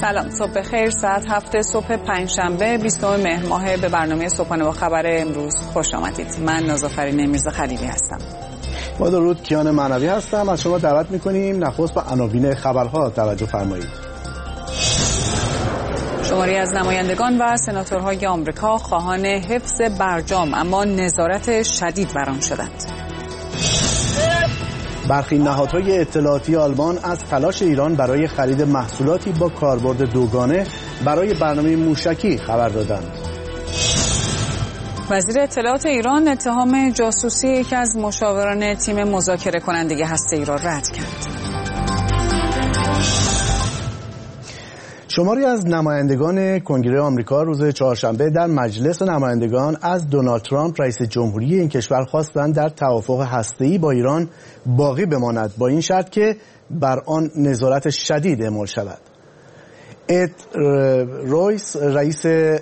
سلام، صبح بخیر. ساعت 7 صبح پنجشنبه 20 مهر ماه به برنامه صبحانه با خبر امروز خوش آمدید. من نازافرین میرزا خلیلی هستم. با درود، کیان معنوی هستم. از شما دعوت می‌کنیم نخست به عناوین خبرها توجه فرمایید. شماری از نمایندگان و سناتورهای آمریکا خواهان حفظ برجام اما نظارت شدید بر آن شدند. برخی نهادهای اطلاعاتی آلمان از تلاش ایران برای خرید محصولاتی با کاربرد دوگانه برای برنامه موشکی خبر دادند. وزیر اطلاعات ایران اتهام جاسوسی یکی از مشاوران تیم مذاکره کننده هسته‌ای را رد کرد. شماری از نمایندگان کنگره آمریکا روز چهارشنبه در مجلس نمایندگان از دونالد ترامپ رئیس جمهوری این کشور خواستند در توافق هسته‌ای با ایران باقی بماند، با این شرط که بر آن نظارت شدید اعمال شود. اد رویس رئیس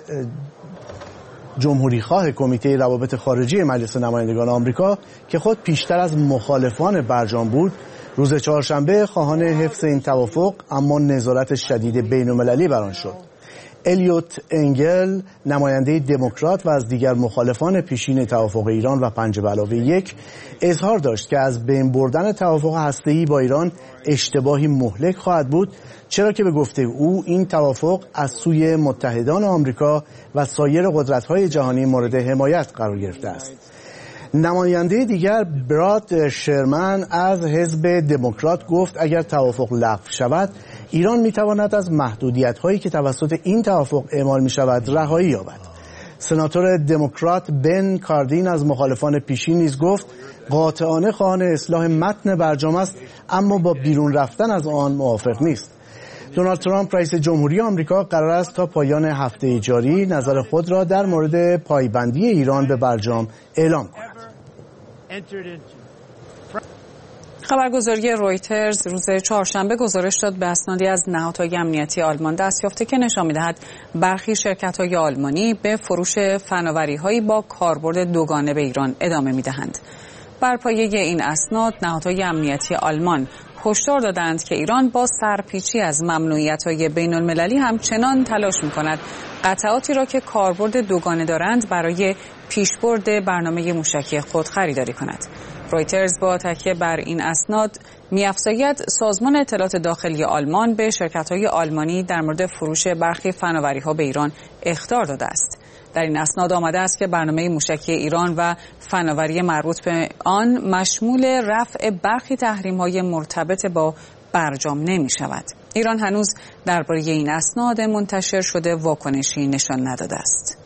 جمهوری خواه کمیته روابط خارجی مجلس نمایندگان آمریکا که خود پیشتر از مخالفان برجام بود، روز چهارشنبه خواهان حفظ این توافق اما نظارت شدید بین‌المللی بر آن شد. الیوت انگل نماینده دموکرات و از دیگر مخالفان پیشین توافق ایران و 5+1 اظهار داشت که از بین بردن توافق هسته‌ای با ایران اشتباهی مهلک خواهد بود، چرا که به گفته او این توافق از سوی متحدان آمریکا و سایر قدرت‌های جهانی مورد حمایت قرار گرفته است. نماینده دیگر براد شرمن از حزب دموکرات گفت اگر توافق لغو شود ایران میتواند از محدودیت‌هایی که توسط این توافق اعمال می‌شود رهایی یابد. سناتور دموکرات بن کاردین از مخالفان پیشین نیز گفت قاطعانه خواهان اصلاح متن برجام است اما با بیرون رفتن از آن موافق نیست. دونالد ترامپ رئیس جمهوری آمریکا قرار است تا پایان هفته جاری نظر خود را در مورد پایبندی ایران به برجام اعلام کند. خبرگزاری رویترز روز چهارشنبه گزارش داد به اسنادی از نهادهای امنیتی آلمان دستیافته که نشان می‌دهد برخی شرکت‌های آلمانی به فروش فناوری‌هایی با کاربرد دوگانه به ایران ادامه می‌دهند. بر پایه این اسناد نهادهای امنیتی آلمان هشدار دادند که ایران با سرپیچی از ممنوعیت‌های بین‌المللی همچنان تلاش می‌کند قطعاتی را که کاربرد دوگانه دارند برای پیشبرد برنامه موشکی خود خریداری کند. رویترز با تکیه بر این اسناد می‌افزاید سازمان اطلاعات داخلی آلمان به شرکت‌های آلمانی در مورد فروش برخی فناوری‌ها به ایران اخطار داده است. در این اسناد آمده است که برنامه موشکی ایران و فناوری مربوط به آن مشمول رفع برخی تحریم‌های مرتبط با برجام نمی‌شود. ایران هنوز درباره این اسناد منتشر شده واکنشی نشان نداده است.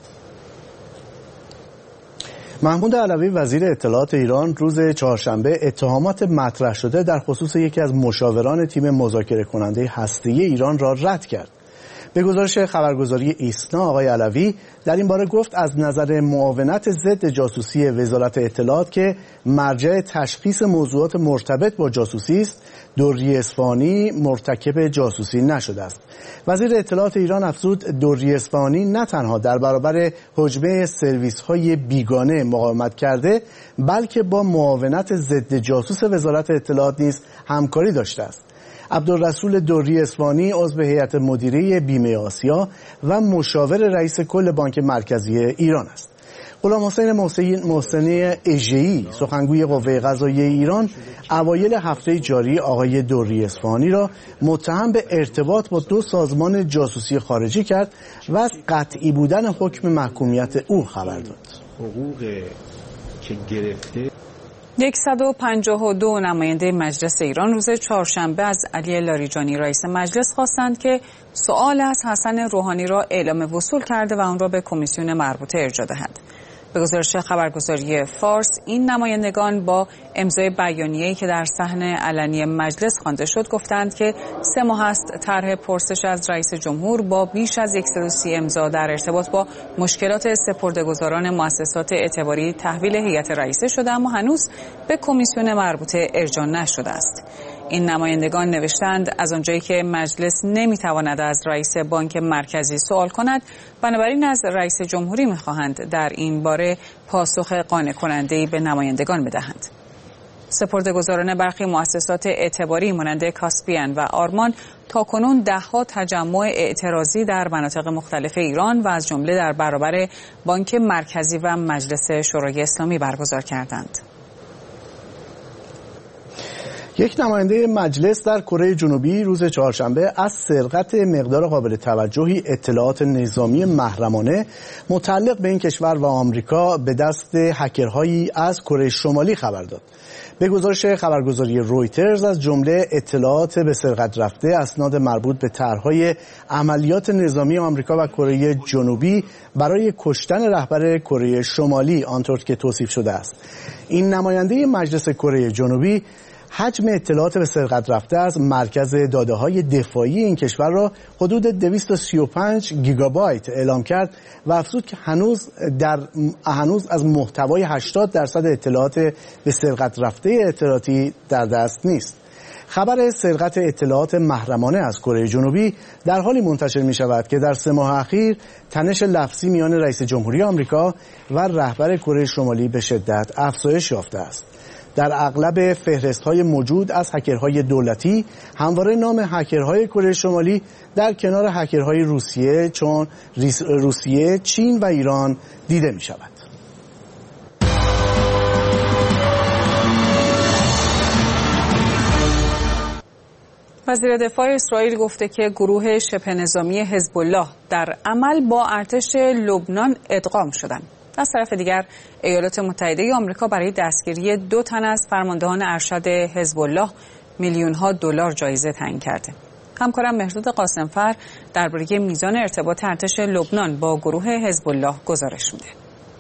محمود علوی وزیر اطلاعات ایران روز چهارشنبه اتهامات مطرح شده در خصوص یکی از مشاوران تیم مذاکره کننده هسته‌ای ایران را رد کرد. به گزارش خبرگزاری ایسنا آقای علوی در این باره گفت از نظر معاونت ضد جاسوسی وزارت اطلاعات که مرجع تشخیص موضوعات مرتبط با جاسوسی است، دری اصفهانی مرتکب جاسوسی نشده است. وزیر اطلاعات ایران افزود دری اصفهانی نه تنها در برابر هجمه سرویس‌های بیگانه مقاومت کرده بلکه با معاونت ضد جاسوس وزارت اطلاعات نیز همکاری داشته است. عبدالرسول دری اصفهانی عضو هیئت مدیره بیمه آسیا و مشاور رئیس کل بانک مرکزی ایران است. غلام حسین محسنی اژه‌ای سخنگوی قوه قضاییه ایران اوایل هفته جاری آقای دری اصفهانی را متهم به ارتباط با 2 سازمان جاسوسی خارجی کرد و از قطعی بودن حکم محکومیت او خبر داد. حقوق که گرفته 152 نماینده مجلس ایران روز چهارشنبه از علی لاریجانی رئیس مجلس خواستند که سؤال از حسن روحانی را اعلام وصول کرده و آن را به کمیسیون مربوطه ارجاع دهد. به گزارش خبرگزاری فارس این نمایندگان با امضای بیانیه‌ای که در صحن علنی مجلس خوانده شد گفتند که 3 ماه است طرح پرسش از رئیس جمهور با بیش از 130 امضا در ارتباط با مشکلات سپرده‌گذاران مؤسسات اعتباری تحویل هیئت رئیسه شده اما هنوز به کمیسیون مربوطه ارجاع نشده است. این نمایندگان نوشتند از آنجایی که مجلس نمیتواند از رئیس بانک مرکزی سوال کند، بنابراین از رئیس جمهوری میخواهند در این باره پاسخ قانع کننده‌ای به نمایندگان بدهند. سپرده‌گذاران برخی مؤسسات اعتباری مانند کاسپین و آرمان تاکنون ده‌ها تجمع اعتراضی در مناطق مختلف ایران و از جمله در برابر بانک مرکزی و مجلس شورای اسلامی برگزار کردند. یک نماینده مجلس در کره جنوبی روز چهارشنبه از سرقت مقدار قابل توجهی اطلاعات نظامی محرمانه متعلق به این کشور و آمریکا به دست هکرهایی از کره شمالی خبر داد. به گزارش خبرگزاری رویترز از جمله اطلاعات به سرقت رفته اسناد مربوط به طرح‌های عملیات نظامی آمریکا و کره جنوبی برای کشتن رهبر کره شمالی آنطور که توصیف شده است. این نماینده مجلس کره جنوبی حجم اطلاعات به سرقت رفته از مرکز داده‌های دفاعی این کشور را حدود 235 گیگابایت اعلام کرد و افزود که هنوز از محتوای 80% اطلاعات به سرقت رفته اطلاعاتی در دست نیست. خبر سرقت اطلاعات محرمانه از کره جنوبی در حالی منتشر می شود که در 3 ماه اخیر تنش لفظی میان رئیس جمهوری آمریکا و رهبر کره شمالی به شدت افزایش یافته است. در اغلب فهرست‌های موجود از هکرهای دولتی همواره نام هکرهای کره شمالی در کنار هکرهای روسیه، چین و ایران دیده می شود. وزیر دفاع اسرائیل گفته که گروه شبه نظامی حزب الله در عمل با ارتش لبنان ادغام شدند. از طرف دیگر ایالات متحده آمریکا برای دستگیری 2 تن از فرماندهان ارشد حزب الله میلیون‌ها دلار جایزه تعیین کرده. همکارم مهرداد قاسمفر درباره میزان ارتباط ارتش لبنان با گروه حزب الله گزارش میده.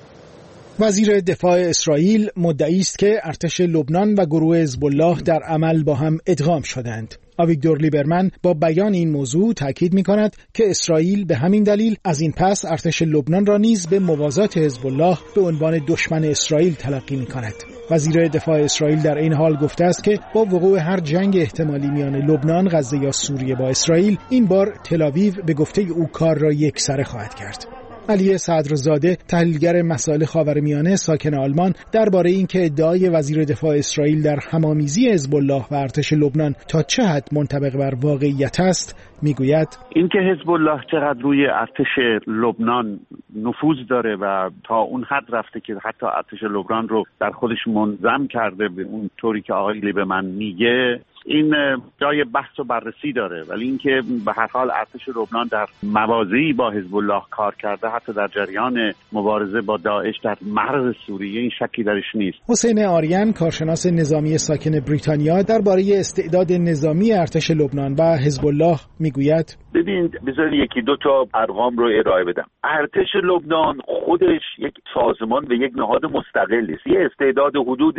وزیر دفاع اسرائیل مدعی است که ارتش لبنان و گروه حزب الله در عمل با هم ادغام شدند. آویگدور لیبرمن با بیان این موضوع تاکید می‌کند که اسرائیل به همین دلیل از این پس ارتش لبنان را نیز به موازات حزب الله به عنوان دشمن اسرائیل تلقی می‌کند. وزیر دفاع اسرائیل در این حال گفته است که با وقوع هر جنگ احتمالی میان لبنان، غزه یا سوریه با اسرائیل، این بار تل‌آویو به گفته او کار را یکسره خواهد کرد. علی صدرزاده، تحلیلگر مسائل خاورمیانه ساکن آلمان، درباره اینکه ادعای وزیر دفاع اسرائیل در همامیزی حزب الله و ارتش لبنان تا چه حد منطبق بر واقعیت است میگوید: اینکه حزب الله چقدر روی ارتش لبنان نفوذ داره و تا اون حد رفته که حتی ارتش لبنان رو در خودش منظم کرده به اون طوری که آقای لیبرمن میگه، این جای بحث و بررسی داره. ولی اینکه به هر حال ارتش لبنان در موازی با حزب الله کار کرده، حتی در جریان مبارزه با داعش در مرز سوریه، این شکی درش نیست. حسین آریان، کارشناس نظامی ساکن بریتانیا، درباره استعداد نظامی ارتش لبنان و حزب الله میگوید: ببینید، بذارید یکی دو تا ارقام رو ارائه بدم. ارتش لبنان خودش یک سازمان و یک نهاد مستقلی است. یه استعداد حدود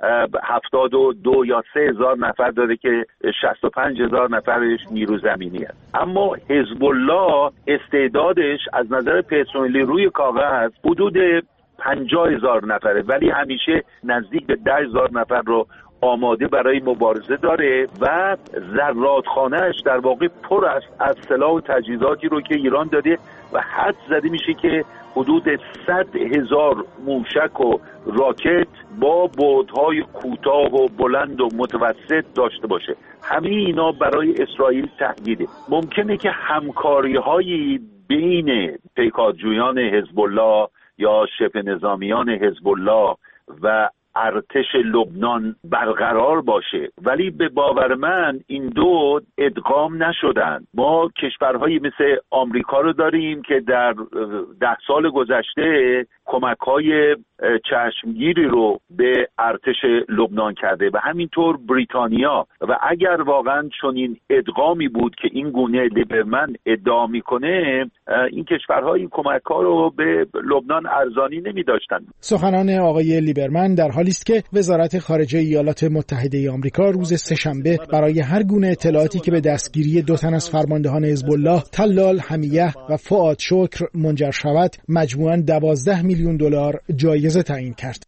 72 یا 3000 نفر داره که 65000 نفرش نیرو زمینی است. اما حزب الله استعدادش از نظر پرسنلی روی کاغذ حدود 50000 نفره، ولی همیشه نزدیک به 10000 نفر رو آماده برای مبارزه داره و زرادخانه‌اش در واقع پر است از سلاح و تجهیزاتی رو که ایران داده و حد زده میشه که حدود 100,000 موشک و راکت با بعدهای کوتاه و بلند و متوسط داشته باشه. همه اینا برای اسرائیل تهدیده. ممکنه که همکاری‌هایی بین پیکارجویان حزب الله یا شبه نظامیان حزب الله و ارتش لبنان برقرار باشه، ولی به باور من این دو ادغام نشدن. ما کشورهایی مثل آمریکا رو داریم که در 10 سال گذشته کمک‌های چشمگیری رو به ارتش لبنان کرده و همینطور بریتانیا. و اگر واقعا چنین ادغامی بود که این گونه لیبرمن ادعا میکنه، این کشورها این کمک‌ها رو به لبنان ارزانی نمی‌داشتن. سخنان آقای لیبرمن در حالی است که وزارت خارجه ایالات متحده آمریکا روز سه‌شنبه برای هر گونه اطلاعاتی که به دستگیری 2 تن از فرماندهان حزب الله، طلال حمیه و فؤاد شکر منجر شود، مجموعاً 12 میلیون دلار جایزه تعیین کرد.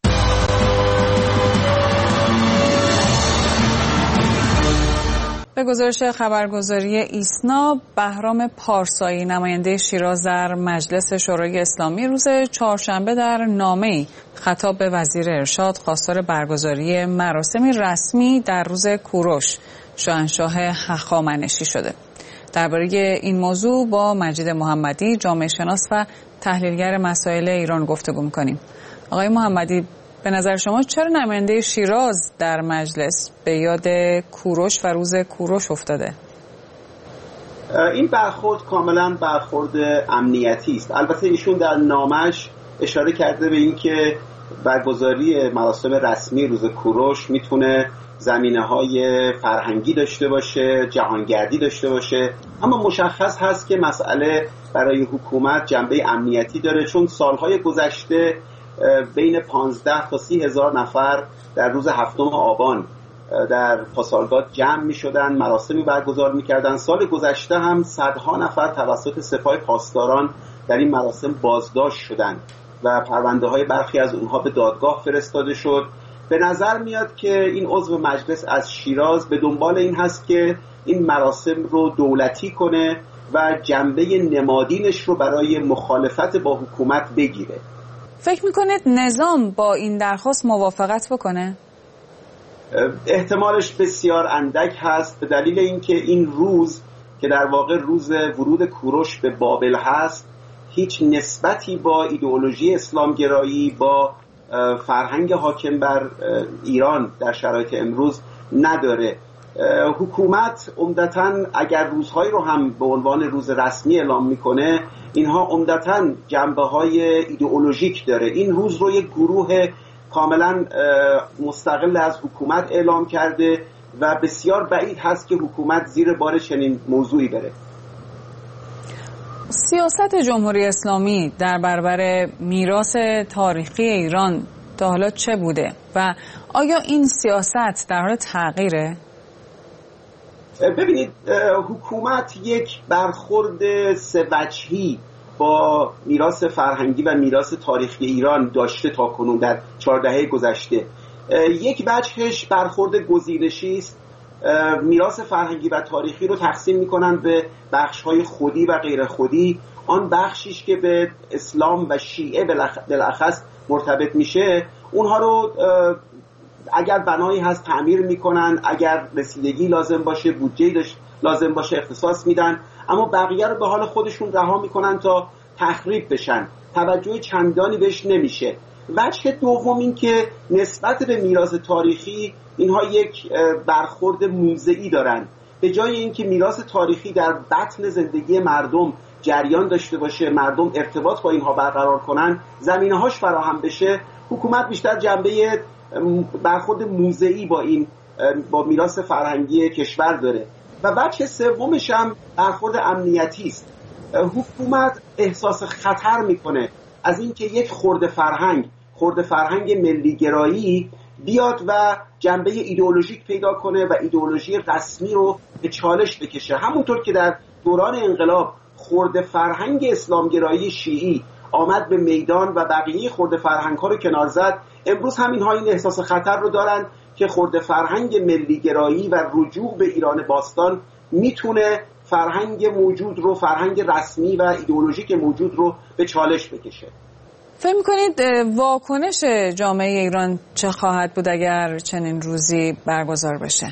به گزارش خبرگزاری ایسنا، بهرام پارسایی نماینده شیراز در مجلس شورای اسلامی روز چهارشنبه در نامه‌ای خطاب به وزیر ارشاد خواستار برگزاری مراسمی رسمی در روز کوروش شاهنشاه هخامنشی شده. درباره این موضوع با مجید محمدی جامعه شناس و تحلیلگر مسائل ایران گفتگو می‌کنیم. آقای محمدی، به نظر شما چرا نماینده شیراز در مجلس به یاد کوروش و روز کوروش افتاده؟ این برخورد کاملا برخورد امنیتی است. البته ایشون در نامش اشاره کرده به این که برگزاری مراسم رسمی روز کوروش میتونه زمینه‌های فرهنگی داشته باشه، جهانگردی داشته باشه، اما مشخص هست که مسئله برای حکومت جنبه امنیتی داره، چون سالهای گذشته بین 15 تا 30 هزار نفر در روز 7 آبان در پاسارگاد جمع می شدن، مراسمی برگزار می کردن. سال گذشته هم صدها نفر توسط سپاه پاسداران در این مراسم بازداشت شدند و پرونده های برخی از اونها به دادگاه فرستاده شد. به نظر میاد که این عضو مجلس از شیراز به دنبال این هست که این مراسم رو دولتی کنه و جنبه نمادینش رو برای مخالفت با حکومت بگیره. فکر میکنید نظام با این درخواست موافقت بکنه؟ احتمالش بسیار اندک هست، به دلیل اینکه این روز که در واقع روز ورود کوروش به بابل هست هیچ نسبتی با ایدئولوژی اسلامگرایی، با فرهنگ حاکم بر ایران در شرایط امروز نداره. حکومت عمدتاً اگر روزهایی رو هم به عنوان روز رسمی اعلام میکنه، اینها عمدتاً جنبه‌های ایدئولوژیک داره. این روز رو یک گروه کاملا مستقل از حکومت اعلام کرده و بسیار بعید هست که حکومت زیر بار چنین موضوعی بره. سیاست جمهوری اسلامی در برابر میراث تاریخی ایران تا حالا چه بوده و آیا این سیاست در حال تغییره؟ ببینید، حکومت یک برخورد سه وجهی با میراث فرهنگی و میراث تاریخی ایران داشته تا کنون در 4 دهه گذشته. یک وجهش برخورد گزینشی است. میراث فرهنگی و تاریخی رو تقسیم می‌کنن به بخش‌های خودی و غیر خودی. آن بخشیش که به اسلام و شیعه بالاخص مرتبط میشه، اونها رو اگر بنایی هست تعمیر میکنن، اگر رسیدگی لازم باشه، بودجه لازم باشه اختصاص میدن، اما بقیه رو به حال خودشون رها میکنن تا تخریب بشن. توجه چندانی بهش نمیشه. وجه دوم این که نسبت به میراث تاریخی اینها یک برخورد موضعی دارن. به جای اینکه میراث تاریخی در بطن زندگی مردم جریان داشته باشه، مردم ارتباط با اینها برقرار کنن، زمینه‌هاش فراهم بشه، حکومت بیشتر جنبه برخورد موضعی با میراث فرهنگی کشور داره. و وجه سومش هم برخورد امنیتی است. حکومت احساس خطر میکنه از اینکه یک خرده فرهنگ ملیگرایی بیاد و جنبه ایدئولوژیک پیدا کنه و ایدئولوژی رسمی رو به چالش بکشه. همونطور که در دوران انقلاب خرده فرهنگ اسلامگرایی شیعی آمد به میدان و بقیه خرده فرهنگ ها رو کنار زد، امروز هم اینها این احساس خطر رو دارن که خرده فرهنگ ملیگرایی و رجوع به ایران باستان میتونه فرهنگ رسمی و ایدئولوژیک موجود رو به چالش بکشه. فکر می‌کنید واکنش جامعه ایران چه خواهد بود اگر چنین روزی برگزار بشه؟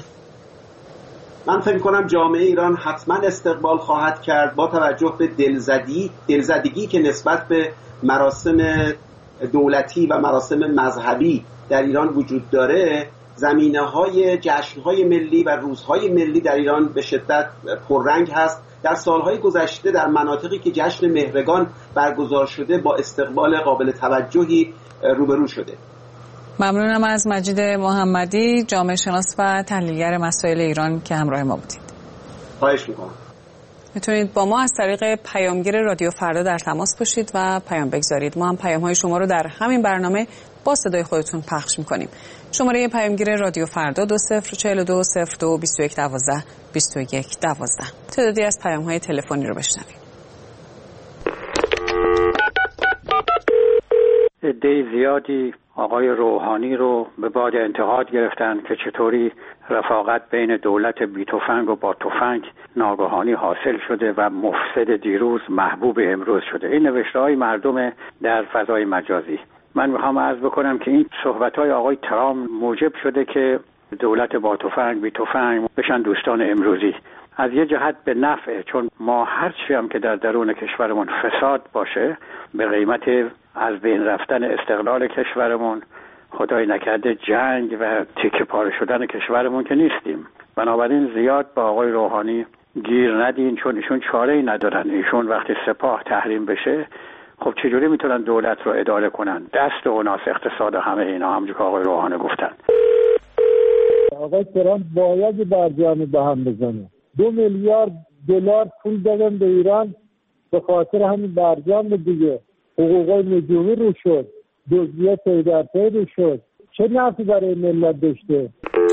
من فکر می‌کنم جامعه ایران حتما استقبال خواهد کرد با توجه به دلزدگی که نسبت به مراسم دولتی و مراسم مذهبی در ایران وجود داره. زمینه‌های جشن‌های ملی و روزهای ملی در ایران به شدت پررنگ هست. در سالهای گذشته در مناطقی که جشن مهرگان برگزار شده با استقبال قابل توجهی روبرو شده. ممنونم از مجید محمدی، جامعه شناس و تحلیلگر مسائل ایران که همراه ما بودید. خواهش می‌کنم. میتونید با ما از طریق پیامگیر رادیو فردا در تماس باشید و پیام بگذارید. ما هم پیام‌های شما رو در همین برنامه با صدای خودتون پخش می‌کنیم. شماره پیامگیر رادیو فردا 2042 02 21 12 21 12. تعدادی از پیام‌های تلفنی رو بشنویم. عده زیادی آقای روحانی رو به باد انتقاد گرفتن که چطوری رفاقت بین دولت بی تفنگ و با تفنگ ناگهانی حاصل شده و مفسد دیروز محبوب امروز شده. این نوشته‌های مردم در فضای مجازی. من میخوام عرض بکنم که این صحبت‌های آقای ترامپ موجب شده که دولت با تفنگ بی تفنگ بشن دوستان امروزی. از یه جهت به نفعه، چون ما هرچی هم که در درون کشورمون فساد باشه به قیمت از بین رفتن استقلال کشورمون، خدای نکرده جنگ و تیکه پاره شدن کشورمون که نیستیم. بنابراین زیاد با آقای روحانی گیر ندین، چون ایشون چاره‌ای ندارن. ایشون وقتی سپاه تحریم بشه خب چجوری میتونن دولت رو اداره کنن؟ دست و ناس اقتصاد و همه اینا، همونجور که آقای روحانی گفتن. آقای ترامپ باید برجام به هم بزنه. 2 میلیارد دلار پول دادن به ایران به خاطر همین برجام دیگه. حقوقای نجومی رو شد، دزدی پی در پی رو شد. چه نفعی برای ملت داشته؟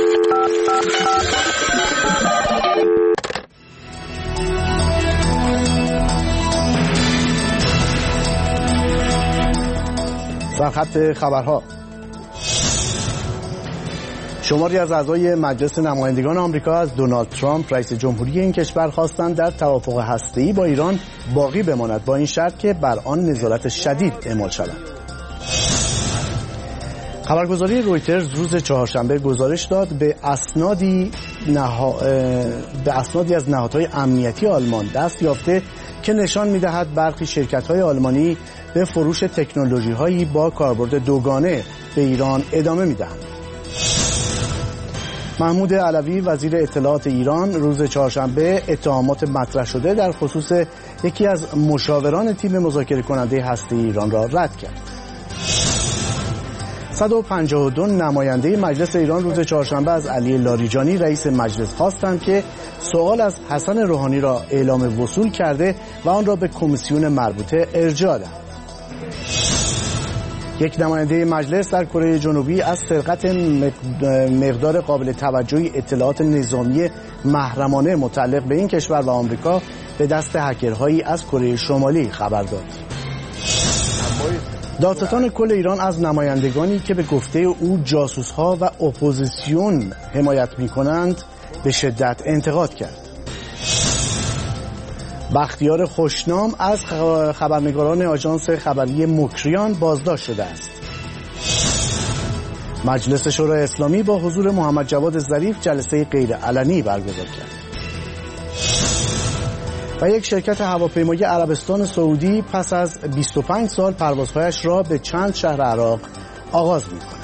سرخط خبرها. شماری از اعضای مجلس نمایندگان آمریکا از دونالد ترامپ رئیس جمهوری این کشور خواستند در توافق هسته‌ای با ایران باقی بماند، با این شرط که بر آن نظارت شدید اعمال شود. خبرگزاری رویترز روز چهارشنبه گزارش داد به اسنادی از نهادهای امنیتی آلمان دست یافته که نشان می‌دهد برخی شرکت‌های آلمانی به فروش تکنولوژی‌هایی با کاربرد دوگانه به ایران ادامه می‌دهند. محمود علوی وزیر اطلاعات ایران روز چهارشنبه اتهامات مطرح شده در خصوص یکی از مشاوران تیم مذاکره کننده هسته‌ای ایران را رد کرد. 152 نماینده مجلس ایران روز چهارشنبه از علی لاریجانی رئیس مجلس خواستند که سوال از حسن روحانی را اعلام وصول کرده و آن را به کمیسیون مربوطه ارجاع دهد. یک نماینده مجلس در کره جنوبی از سرقت مقدار قابل توجهی اطلاعات نظامی محرمانه متعلق به این کشور و آمریکا به دست هکرهایی از کره شمالی خبر داد. دادستان کل ایران از نمایندگانی که به گفته او جاسوس‌ها و اپوزیسیون حمایت می‌کنند به شدت انتقاد کرد. بختیار خوشنام از خبرنگاران آژانس خبری مکریان بازداشت شده است. مجلس شورای اسلامی با حضور محمد جواد ظریف جلسه غیرعلنی برگزار کرد. و یک شرکت هواپیمایی عربستان سعودی پس از 25 سال پروازهایش را به چند شهر عراق آغاز می‌کند.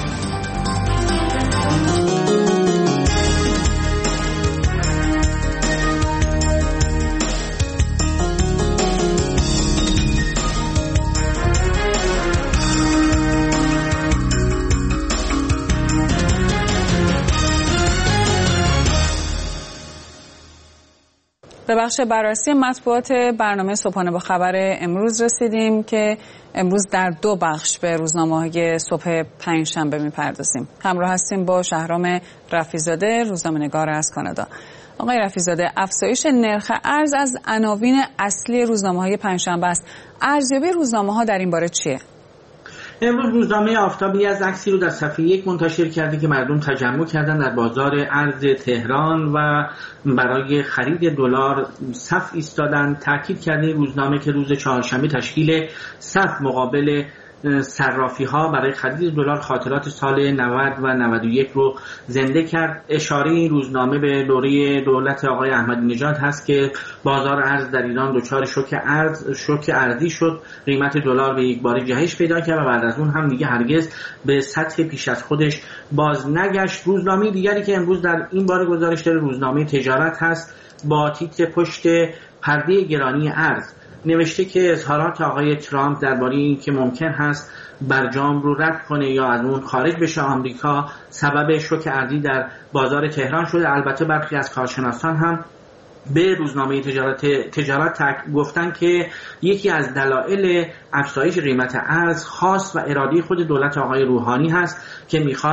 به بخش بررسی مطبوعات برنامه صبحانه با خبر امروز رسیدیم که امروز در 2 بخش به روزنامه‌های صبح پنجشنبه می‌پردازیم. همراه هستیم با شهرام رفیع‌زاده، روزنامه‌نگار از کانادا. آقای رفیع‌زاده، افزایش نرخ ارز از عناوین اصلی روزنامه‌های پنجشنبه است. ارزیابی روزنامه‌ها در این باره چیه؟ امروز روزنامه آفتابی از عکسی رو در صفحه 1 منتشر کرده که مردم تجمع کردن در بازار ارز تهران و برای خرید دلار صف ایستادن. تاکید کرده روزنامه که روز چهارشنبه تشکیل صف مقابل صرافی ها برای خرید دلار خاطرات سال 90 و 91 رو زنده کرد. اشاره این روزنامه به دوره دولت آقای احمدی نژاد هست که بازار ارز در ایران دچار شوک ارزی شد. قیمت دلار به یک بار جهش پیدا کرد و بعد از اون هم دیگه هرگز به سطح پیش از خودش باز نگشت. روزنامه دیگری که امروز در این باره گزارش داره روزنامه تجارت هست با تیتر پشت پرده گرانی ارز نوشته که اظهارات آقای ترامپ درباره این که ممکن هست برجام رو رد کنه یا از اون خارج بشه آمریکا سبب شوک ارزی در بازار تهران شده. البته برخی از کارشناسان هم به روزنامه تجارت گفتن که یکی از دلایل افزایش قیمت ارز خاص و اراده خود دولت آقای روحانی هست که میخواد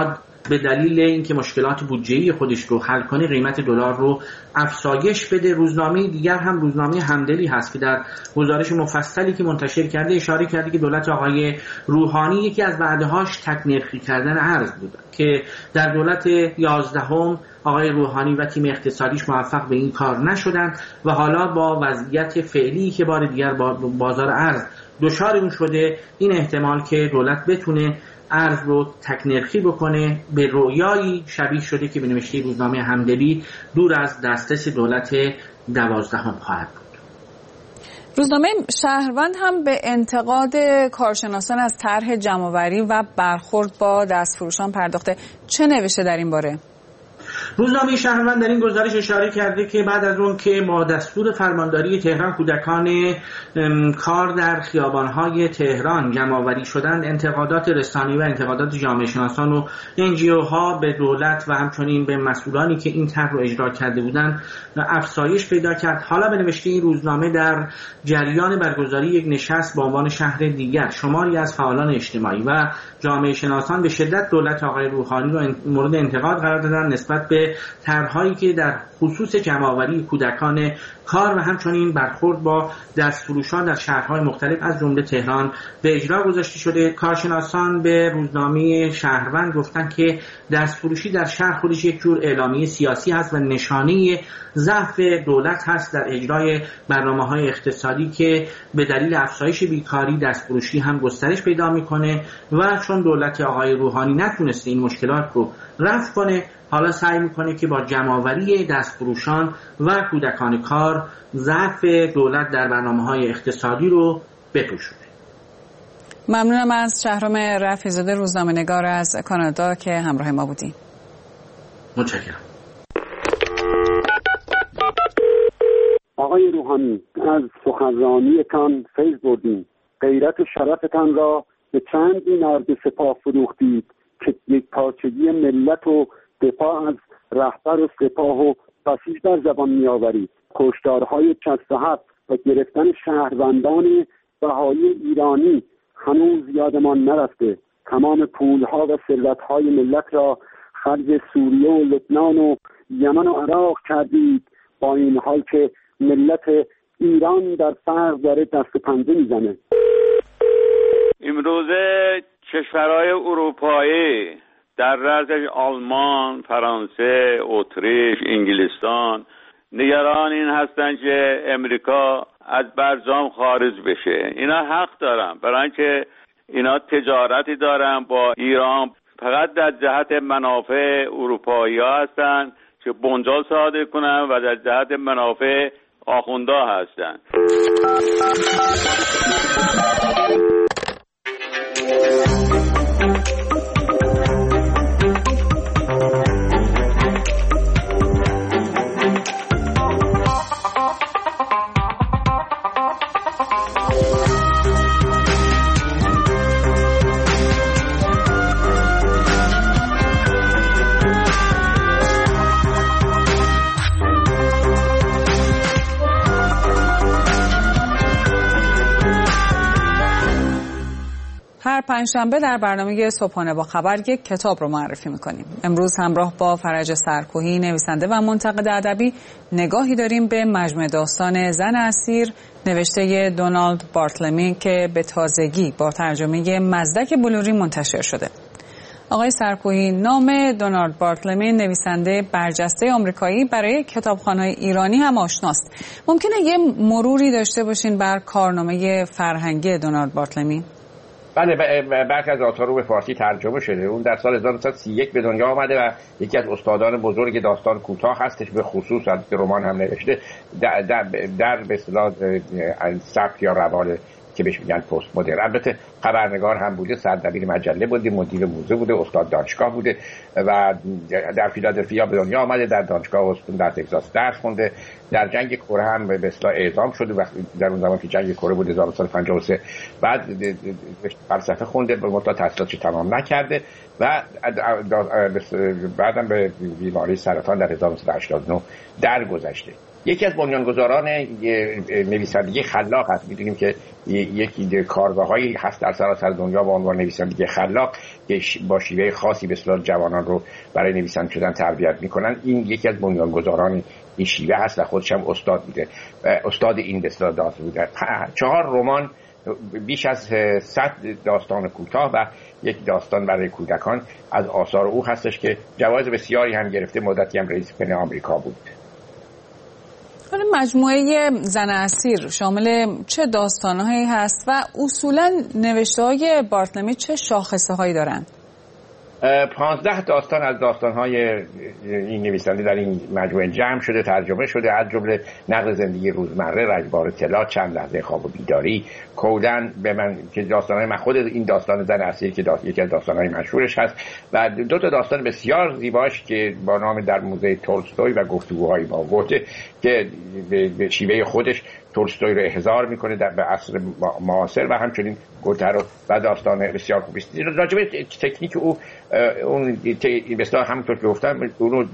به دلیل اینکه مشکلات بودجه‌ای خودش رو حل کنه قیمت دلار رو افزایش بده. روزنامه دیگر هم روزنامه همدلی هست که در گزارش مفصلی که منتشر کرده اشاره کرده که دولت آقای روحانی یکی از وعده‌هاش تک‌نرخی کردن ارز بود که در دولت 11 آقای روحانی و تیم اقتصادیش موفق به این کار نشدند و حالا با وضعیت فعلی که بار دیگر بازار ارز دچار اون شده، این احتمال که دولت بتونه ارز رو تک‌نرخی بکنه به رویایی شبیه شده که به نوشته روزنامه همدلی دور از دسترس دولت 12 خواهد بود. روزنامه شهروند هم به انتقاد کارشناسان از طرح جمع‌آوری و برخورد با دستفروشان پرداخته. چه نوشته در این باره؟ روزنامه شهروند در این گزارش اشاره کرده که بعد از اون که با دستور فرمانداری تهران کودکان کار در خیابان‌های تهران جمع‌آوری شدند، انتقادات رسانه‌ای و انتقادات جامعه شناسان و NGO‌ها به دولت و همچنین به مسئولانی که این طرح رو اجرا کرده بودند افزایش پیدا کرد. حالا به نوشته این روزنامه در جریان برگزاری یک نشست با عنوان شهر دیگر، شماری از فعالان اجتماعی و جامعه شناسان به شدت دولت آقای روحانی رو مورد انتقاد قرار دادن نسبت به طرح‌هایی که در خصوص جمع‌آوری کودکان کار و همچنین برخورد با دستفروشان در شهرهای مختلف از جمله تهران به اجرا گذاشته شده. کارشناسان به روزنامه شهروند گفتند که دستفروشی در شهر خودش یک جور اعلامیه سیاسی هست و نشانه ضعف دولت هست در اجرای برنامه‌های اقتصادی که به دلیل افزایش بیکاری دستفروشی هم گسترش پیدا می‌کنه و چون دولت آقای روحانی نتونسته این مشکلات رو رفع کنه، حالا سعی میکنه که با جمع‌آوری دستفروشان و کودکان کار ضعف دولت در برنامه‌های اقتصادی رو بپوشونه. ممنونم از شهرام رفیع‌زاده روزنامه‌نگار از کانادا که همراه ما بودی. متشکرم. آقای روحانی، از سخنرانیتان فیض بردیم. غیرت و شرفتان را به چند دینار به سپاه فروختید که یک پارچگی ملت و دفاع از رهبر و سپاه و بسیج در زبان می آورید. کشتارهای 67 و گرفتن شهروندان بهایی ایرانی هنوز یادمان نرفته. تمام پولها و ثروتهای ملت را خرج سوریه و لبنان و یمن و عراق کردید، با این حال که ملت ایران در فقر داره دست پنجه میزنه. امروزه کشورهای اروپایی در رأسش آلمان، فرانسه، اتریش، انگلستان نگران این هستن که امریکا از برجام خارج بشه. اینا حق دارن، برای اینکه اینا تجارتی دارن با ایران، فقط در جهت منافع اروپایی ها هستن که بنجال صادر کنن و در جهت منافع آخوندا هستن. هر پنجشنبه در برنامه صبحانه با خبر یک کتاب رو معرفی میکنیم. امروز همراه با فرج سرکوهی، نویسنده و منتقد ادبی، نگاهی داریم به مجموعه داستان زن اسیر نوشته دونالد بارتلمی که به تازگی با ترجمه مزدک بلوری منتشر شده. آقای سرکوهی، نام دونالد بارتلمی نویسنده برجسته آمریکایی برای کتابخوان‌های ایرانی هم آشناست. ممکنه یه مروری داشته باشین بر کارنامه فرهنگی دونالد بارتلمی؟ بله، برخی از آثار رو به فارسی ترجمه شده. اون در سال 1931 به دنیا آمده و یکی از استادان بزرگ داستان کوتاه هستش، به خصوص از رمان هم نوشته در به اصطلاح سبک یا روال که بهش میگن پست مدرن. البته خبرنگار هم بوده، سردبیر مجله بوده، مدیر موزه بوده، استاد دانشگاه بوده و در فیلادلفیا به دنیا آمده. در دانشگاه استون در تگزاس درس خونده. در جنگ کره هم به اصطلاح اعدام شده وقتی در اون زمان که جنگ کره بود 1953. بعد فلسفه خونده، به مدت تحصیلاتش تمام نکرده و بعدم به بیماری سرطان در 1989 درگذشته. یکی از بنیانگذاران نویسندگی خلاق هست. میدونیم که یکی کارگاه‌هایی هست در سراسر دنیا با عنوان نویسندگی خلاق که با شیوه خاصی به اصطلاح جوانان رو برای نویسنده شدن تربیت میکنن. این یکی از بنیانگذاران این شیوه هست و خودش هم استاد بوده، استاد این داستان بوده. 4 رمان، بیش از 100 داستان کوتاه و یک داستان برای کودکان از آثار او هستش که جوایز بسیاری هم گرفته. مدتی هم رئیس پن آمریکا بود. مجموعه زن اسیر شامل چه داستانهایی هست و اصولا نوشته‌های بارتلمی چه شاخصه‌هایی دارند؟ 15 داستان از داستان‌های این نویسنده در این مجموعه جمع شده، ترجمه شده، از جمله نقل زندگی روزمره، رگبار طلا، چند لحظه خواب و بیداری، کودن به من که داستان‌های من خود این داستان زن اسیر که یکی از داستان‌های مشهورش هست و 2 تا داستان بسیار زیباش که با نام در موزه تولستوی و گفتگوهای با گوته که به شیوه خودش تولستوی رو احضار میکنه به عصر معاصر و همچنین گوته رو و داستان بسیار خوبی است. راجع به تکنیک او اون مثلا همونطور که گفتم اون رو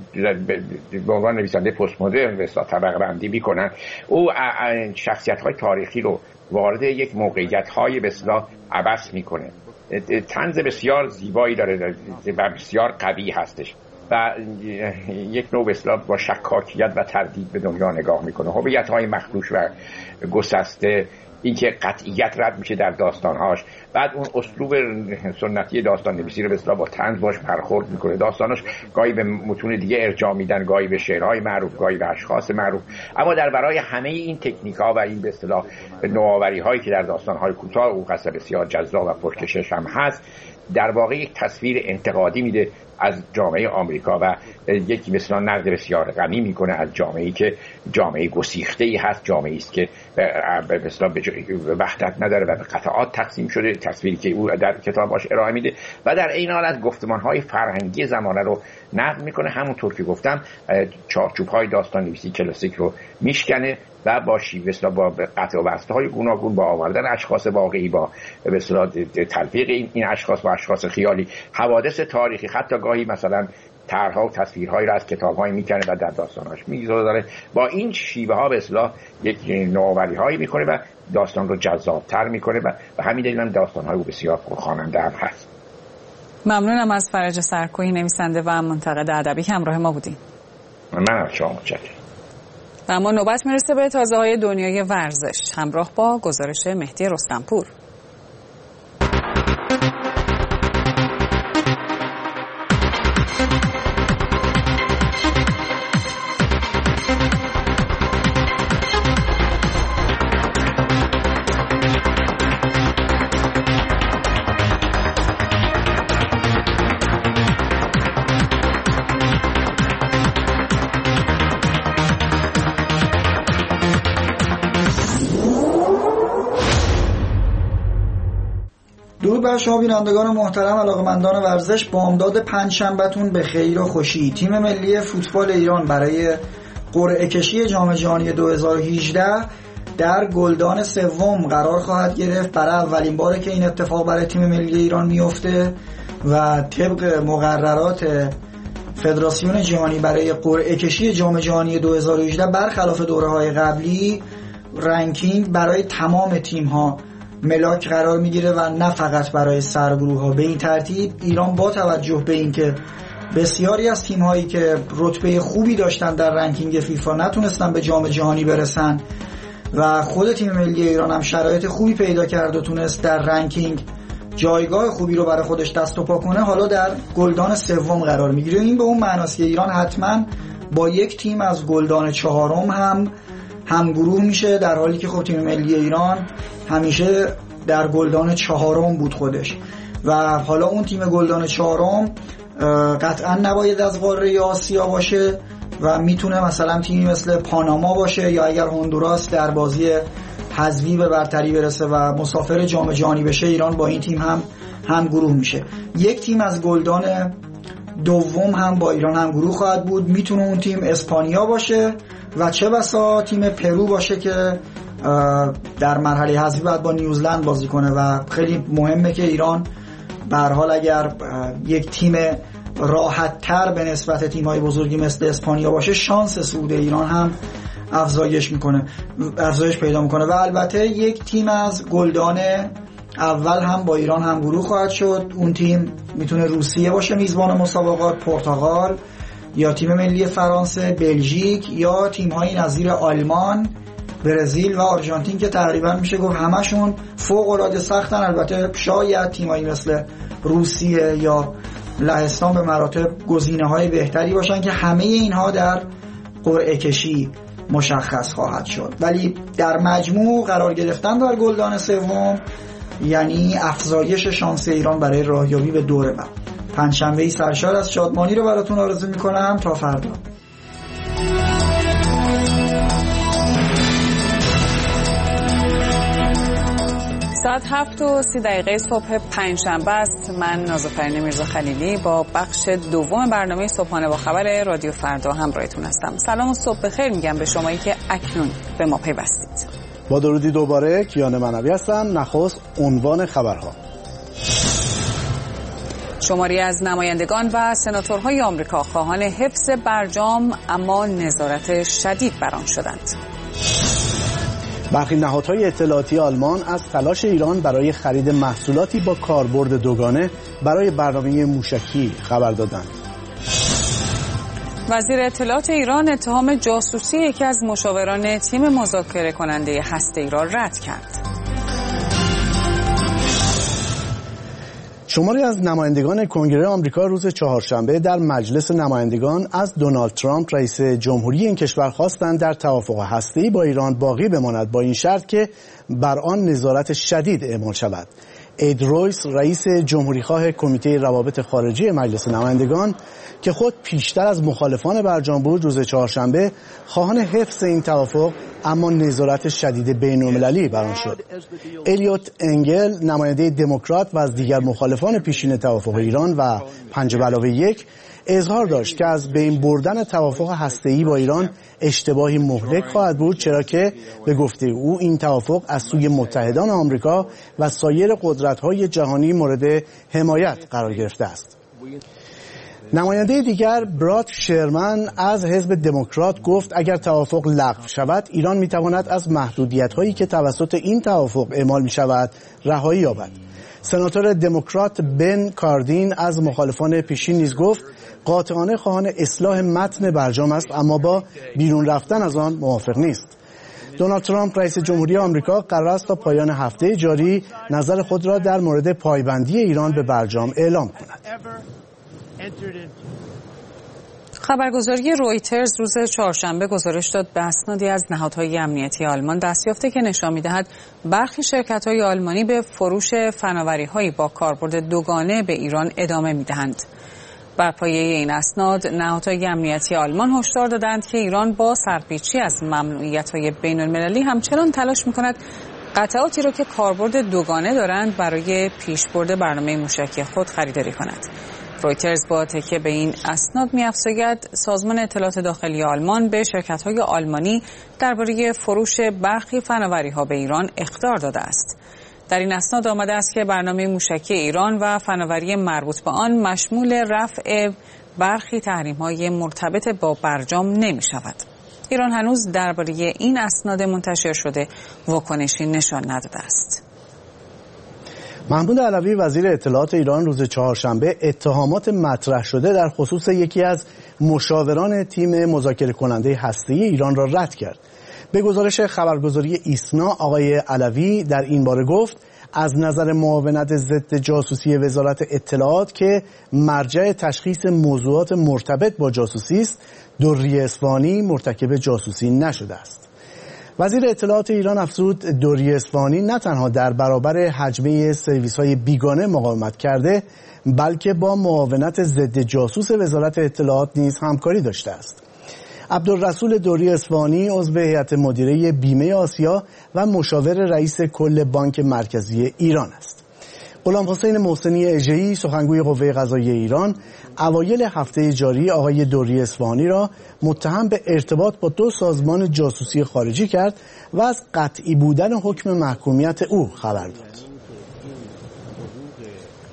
به عنوان نویسنده پست مدرن مثلا طبقه بندی میکنن. او شخصیت‌های تاریخی رو وارد یک موقعیت‌های به اصطلاح عبث میکنه. طنز بسیار زیبایی داره و بسیار قوی هستش و یک نوع به اصطلاح با شکاکیت و تردید به دنیا نگاه میکنه. هویت‌های مخدوش و گسسته، اینکه قطعیت رد میشه در داستانهاش. بعد اون اسلوب سنتی داستان نویسی رو به اصطلاح با طنز باش برخورد میکنه. داستاناش گاهی به متون دیگه ارجاع میدن، گاهی به شعرهای معروف، گاهی به اشخاص معروف. اما در برای همه این تکنیک‌ها و این به اصطلاح نوآوری‌هایی که در داستان‌های کوتاه او هست بسیار جذاب و پرکشش هم هست، در واقع یک تصویر انتقادی میده از جامعه آمریکا و یکی مثلا نقد بسیار غمی میکنه از جامعه‌ای که جامعه گسیخته‌ای هست، جامعه‌ای است که به اصطلاح وحدت نداره و به قطعات تقسیم شده. تصویری که او در کتابش ارائه میده و در این حال از گفتمان‌های فرهنگی زمانه رو نقد میکنه. همونطور که گفتم چارچوب‌های داستان نویسی کلاسیک رو میشکنه و با شیوه با قطع و بسته‌های گوناگون، با آوردن اشخاص واقعی، با به اصطلاح تلفیق این اشخاص با اشخاص خیالی، حوادث تاریخی، حتی گاهی مثلا طرح‌ها و تصویرهایی را از کتاب‌های میکنه و در داستان‌هاش میگذاره. با این شیوه‌ها به اصطلاح یک نوآوری‌هایی میکنه و داستان رو جذاب‌تر میکنه و همین دلیل هم داستان‌های او بسیار پرخواننده هم هست. ممنونم از فرج سرکوهی، نویسنده و منتقد ادبی که همراه ما بودین. من از شما متشکرم. و اما نوبت میرسه به تازه‌های دنیای ورزش همراه با گزارش مهدی رستمپور. درود بر شما بینندگان محترم، علاقه‌مندان ورزش. بامداد پنجشنبه‌تون به خیر و خوشی. تیم ملی فوتبال ایران برای قرعه کشی جام جهانی 2018 در گلدان سوم قرار خواهد گرفت. برای اولین باره که این اتفاق برای تیم ملی ایران میفته و طبق مقررات فدراسیون جهانی برای قرعه کشی جام جهانی 2018 برخلاف دوره‌های قبلی رنکینگ برای تمام تیم‌ها ملاک قرار میگیره و نه فقط برای سرگروه ها. به این ترتیب ایران با توجه به اینکه بسیاری از تیم هایی که رتبه خوبی داشتن در رنکینگ فیفا نتونستن به جام جهانی برسن و خود تیم ملی ایران هم شرایط خوبی پیدا کرد و تونست در رنکینگ جایگاه خوبی رو برای خودش دست و پا کنه، حالا در گلدان سوم قرار میگیره. این به اون معناست که ایران حتما با یک تیم از گلدان چهارم هم گروه میشه، در حالی که خب تیم ملی ایران همیشه در گلدان چهارم بود خودش و حالا اون تیم گلدان چهارم قطعا نباید از قاره آسیا باشه و میتونه مثلا تیمی مثل پاناما باشه یا اگر هندوراس در بازی حذفی به برتری برسه و مسافر جام جهانی بشه، ایران با این تیم هم گروه میشه. یک تیم از گلدان دوم هم با ایران هم گروه خواهد بود. میتونه اون تیم اسپانیا باشه و چه بسا تیم پرو باشه که در مرحله حذفی باید با نیوزلند بازی کنه و خیلی مهمه که ایران به هر حال اگر یک تیم راحت تر به نسبت تیم‌های بزرگی مثل اسپانیا باشه، شانس صعود ایران هم افزایش پیدا میکنه. و البته یک تیم از گلدان اول هم با ایران هم گروه خواهد شد. اون تیم میتونه روسیه باشه میزبان مسابقات، پرتغال یا تیم ملی فرانسه، بلژیک یا تیم‌های نظیر آلمان، برزیل و آرژانتین که تقریبا میشه گفت همشون فوق‌العاده سختن. البته شاید تیمایی مثل روسیه یا لهستان به مراتب گزینه‌های بهتری باشن که همه اینها در قرعه کشی مشخص خواهد شد. ولی در مجموع قرار گرفتن در گلدان سوم یعنی افزایش شانس ایران برای راهیابی به دور بعد. پنجشنبه سرشار از شادمانی رو براتون آرزو میکنم. تا فردا. ساعت 7:30 صبح پنجشنبه است. من نازافرین میرزا خلیلی با بخش دوم برنامه صبحانه با خبر رادیو فردا همراهتون هستم. سلام و صبح بخیر میگم به شمایی که اکنون به ما پیوستید. با درودی دوباره کیان منوی هستم. نخست عنوان خبرها. شماری از نمایندگان و سناتورهای آمریکا خواهان حفظ برجام اما نظارت شدید بر آن شدند. برخی نهادهای اطلاعاتی آلمان از تلاش ایران برای خرید محصولاتی با کاربرد دوگانه برای برنامه موشکی خبر دادند. وزیر اطلاعات ایران اتهام جاسوسی یکی از مشاوران تیم مذاکره کننده هسته‌ای را رد کرد. شماری از نمایندگان کنگره آمریکا روز چهارشنبه در مجلس نمایندگان از دونالد ترامپ رئیس جمهوری این کشور خواستند در توافق هسته‌ای با ایران باقی بماند با این شرط که بر آن نظارت شدید اعمال شود. اید رویس رئیس جمهوریخواه کمیته روابط خارجی مجلس نمایندگان که خود پیشتر از مخالفان برجام بود روز چهارشنبه خواهان حفظ این توافق اما نظارت شدید بین‌المللی بر آن شد. الیوت انگل نماینده دموکرات و از دیگر مخالفان پیشین توافق ایران و 5+1 اظهار داشت که از بین بردن توافق هسته‌ای با ایران اشتباهی مهلک خواهد بود، چرا که به گفته او این توافق از سوی متحدان آمریکا و سایر قدرت‌های جهانی مورد حمایت قرار گرفته است. نماینده دیگر براد شرمن از حزب دموکرات گفت اگر توافق لغو شود ایران میتواند از محدودیت‌هایی که توسط این توافق اعمال می‌شود رهایی یابد. سناتور دموکرات بن کاردین از مخالفان پیشین نیز گفت قاطعانه خواهان اصلاح متن برجام است اما با بیرون رفتن از آن موافق نیست. دونالد ترامپ رئیس جمهوری آمریکا قرار است تا پایان هفته جاری نظر خود را در مورد پایبندی ایران به برجام اعلام کند. خبرگزاری رویترز روز چهارشنبه گزارش داد به اسنادی از نهادهای امنیتی آلمان دست یافته که نشان می‌دهد برخی شرکت‌های آلمانی به فروش فناوری‌هایی با کاربرد دوگانه به ایران ادامه می‌دهند. بر پایه این اسناد نهادهای امنیتی آلمان هشدار دادند که ایران با سرپیچی از ممنوعیت‌های بین‌المللی همچنان تلاش می‌کند قطعاتی را که کاربرد دوگانه دارند برای پیشبرد برنامه موشکی خود خریداری کند. رویترز با تکیه به این اسناد می‌افزاید سازمان اطلاعات داخلی آلمان به شرکت‌های آلمانی درباره فروش برخی فناوری‌ها به ایران اخطار داده است. در این اسناد آمده است که برنامه موشکی ایران و فناوری مربوط به آن مشمول رفع برخی تحریم‌های مرتبط با برجام نمی‌شود. ایران هنوز درباره این اسناد منتشر شده واکنشی نشان نداده است. محمود علوی وزیر اطلاعات ایران روز چهارشنبه اتهامات مطرح شده در خصوص یکی از مشاوران تیم مذاکره کننده هسته‌ای ایران را رد کرد. به گزارش خبرگزاری ایسنا آقای علوی در این باره گفت از نظر معاونت ضد جاسوسی وزارت اطلاعات که مرجع تشخیص موضوعات مرتبط با جاسوسی است، دری اصفهانی مرتکب جاسوسی نشده است. وزیر اطلاعات ایران افزود دری اصفهانی نه تنها در برابر هجمه سرویس‌های بیگانه مقاومت کرده بلکه با معاونت ضد جاسوس وزارت اطلاعات نیز همکاری داشته است. عبدالرسول دری اصفهانی عضو هیئت مدیره بیمه آسیا و مشاور رئیس کل بانک مرکزی ایران است. غلام حسین محسنی اژه‌ای سخنگوی قوه قضاییه ایران اوایل هفته جاری آقای دری اصفهانی را متهم به ارتباط با 2 سازمان جاسوسی خارجی کرد و از قطعی بودن حکم محکومیت او خبر داد.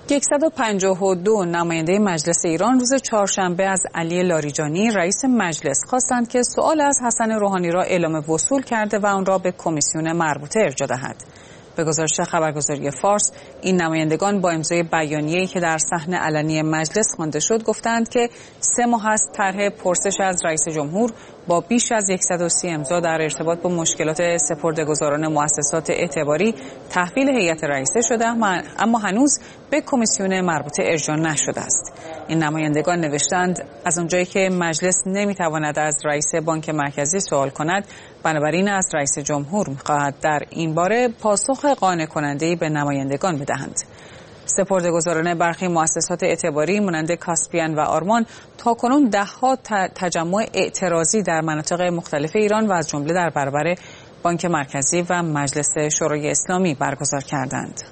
152 نماینده مجلس ایران روز چهارشنبه از علی لاریجانی رئیس مجلس خواستند که سؤال از حسن روحانی را اعلام وصول کرده و آن را به کمیسیون مربوطه ارجاع دهد. به گزارش خبرگزاری فارس، این نمایندگان با امضای بیانیه‌ای که در صحن علنی مجلس خوانده شد گفتند که 3 ماه است طرح پرسش از رئیس جمهور با بیش از 130 امضا در ارتباط با مشکلات سپرده‌گذاران مؤسسات اعتباری تحویل هیئت رئیسه شده، اما هنوز به کمیسیون مربوطه ارجاع نشده است. این نمایندگان نوشتند از اونجایی که مجلس نمیتواند از رئیس بانک مرکزی سوال کند، بنابراین از رئیس جمهور می‌خواهد در این باره پاسخ قانع کننده‌ای به نمایندگان بدهند. سپرده‌گذاران برخی مؤسسات اعتباری مانند کاسپیان و آرمان تاکنون ده‌ها تجمع اعتراضی در مناطق مختلف ایران و از جمله در برابر بانک مرکزی و مجلس شورای اسلامی برگزار کردند.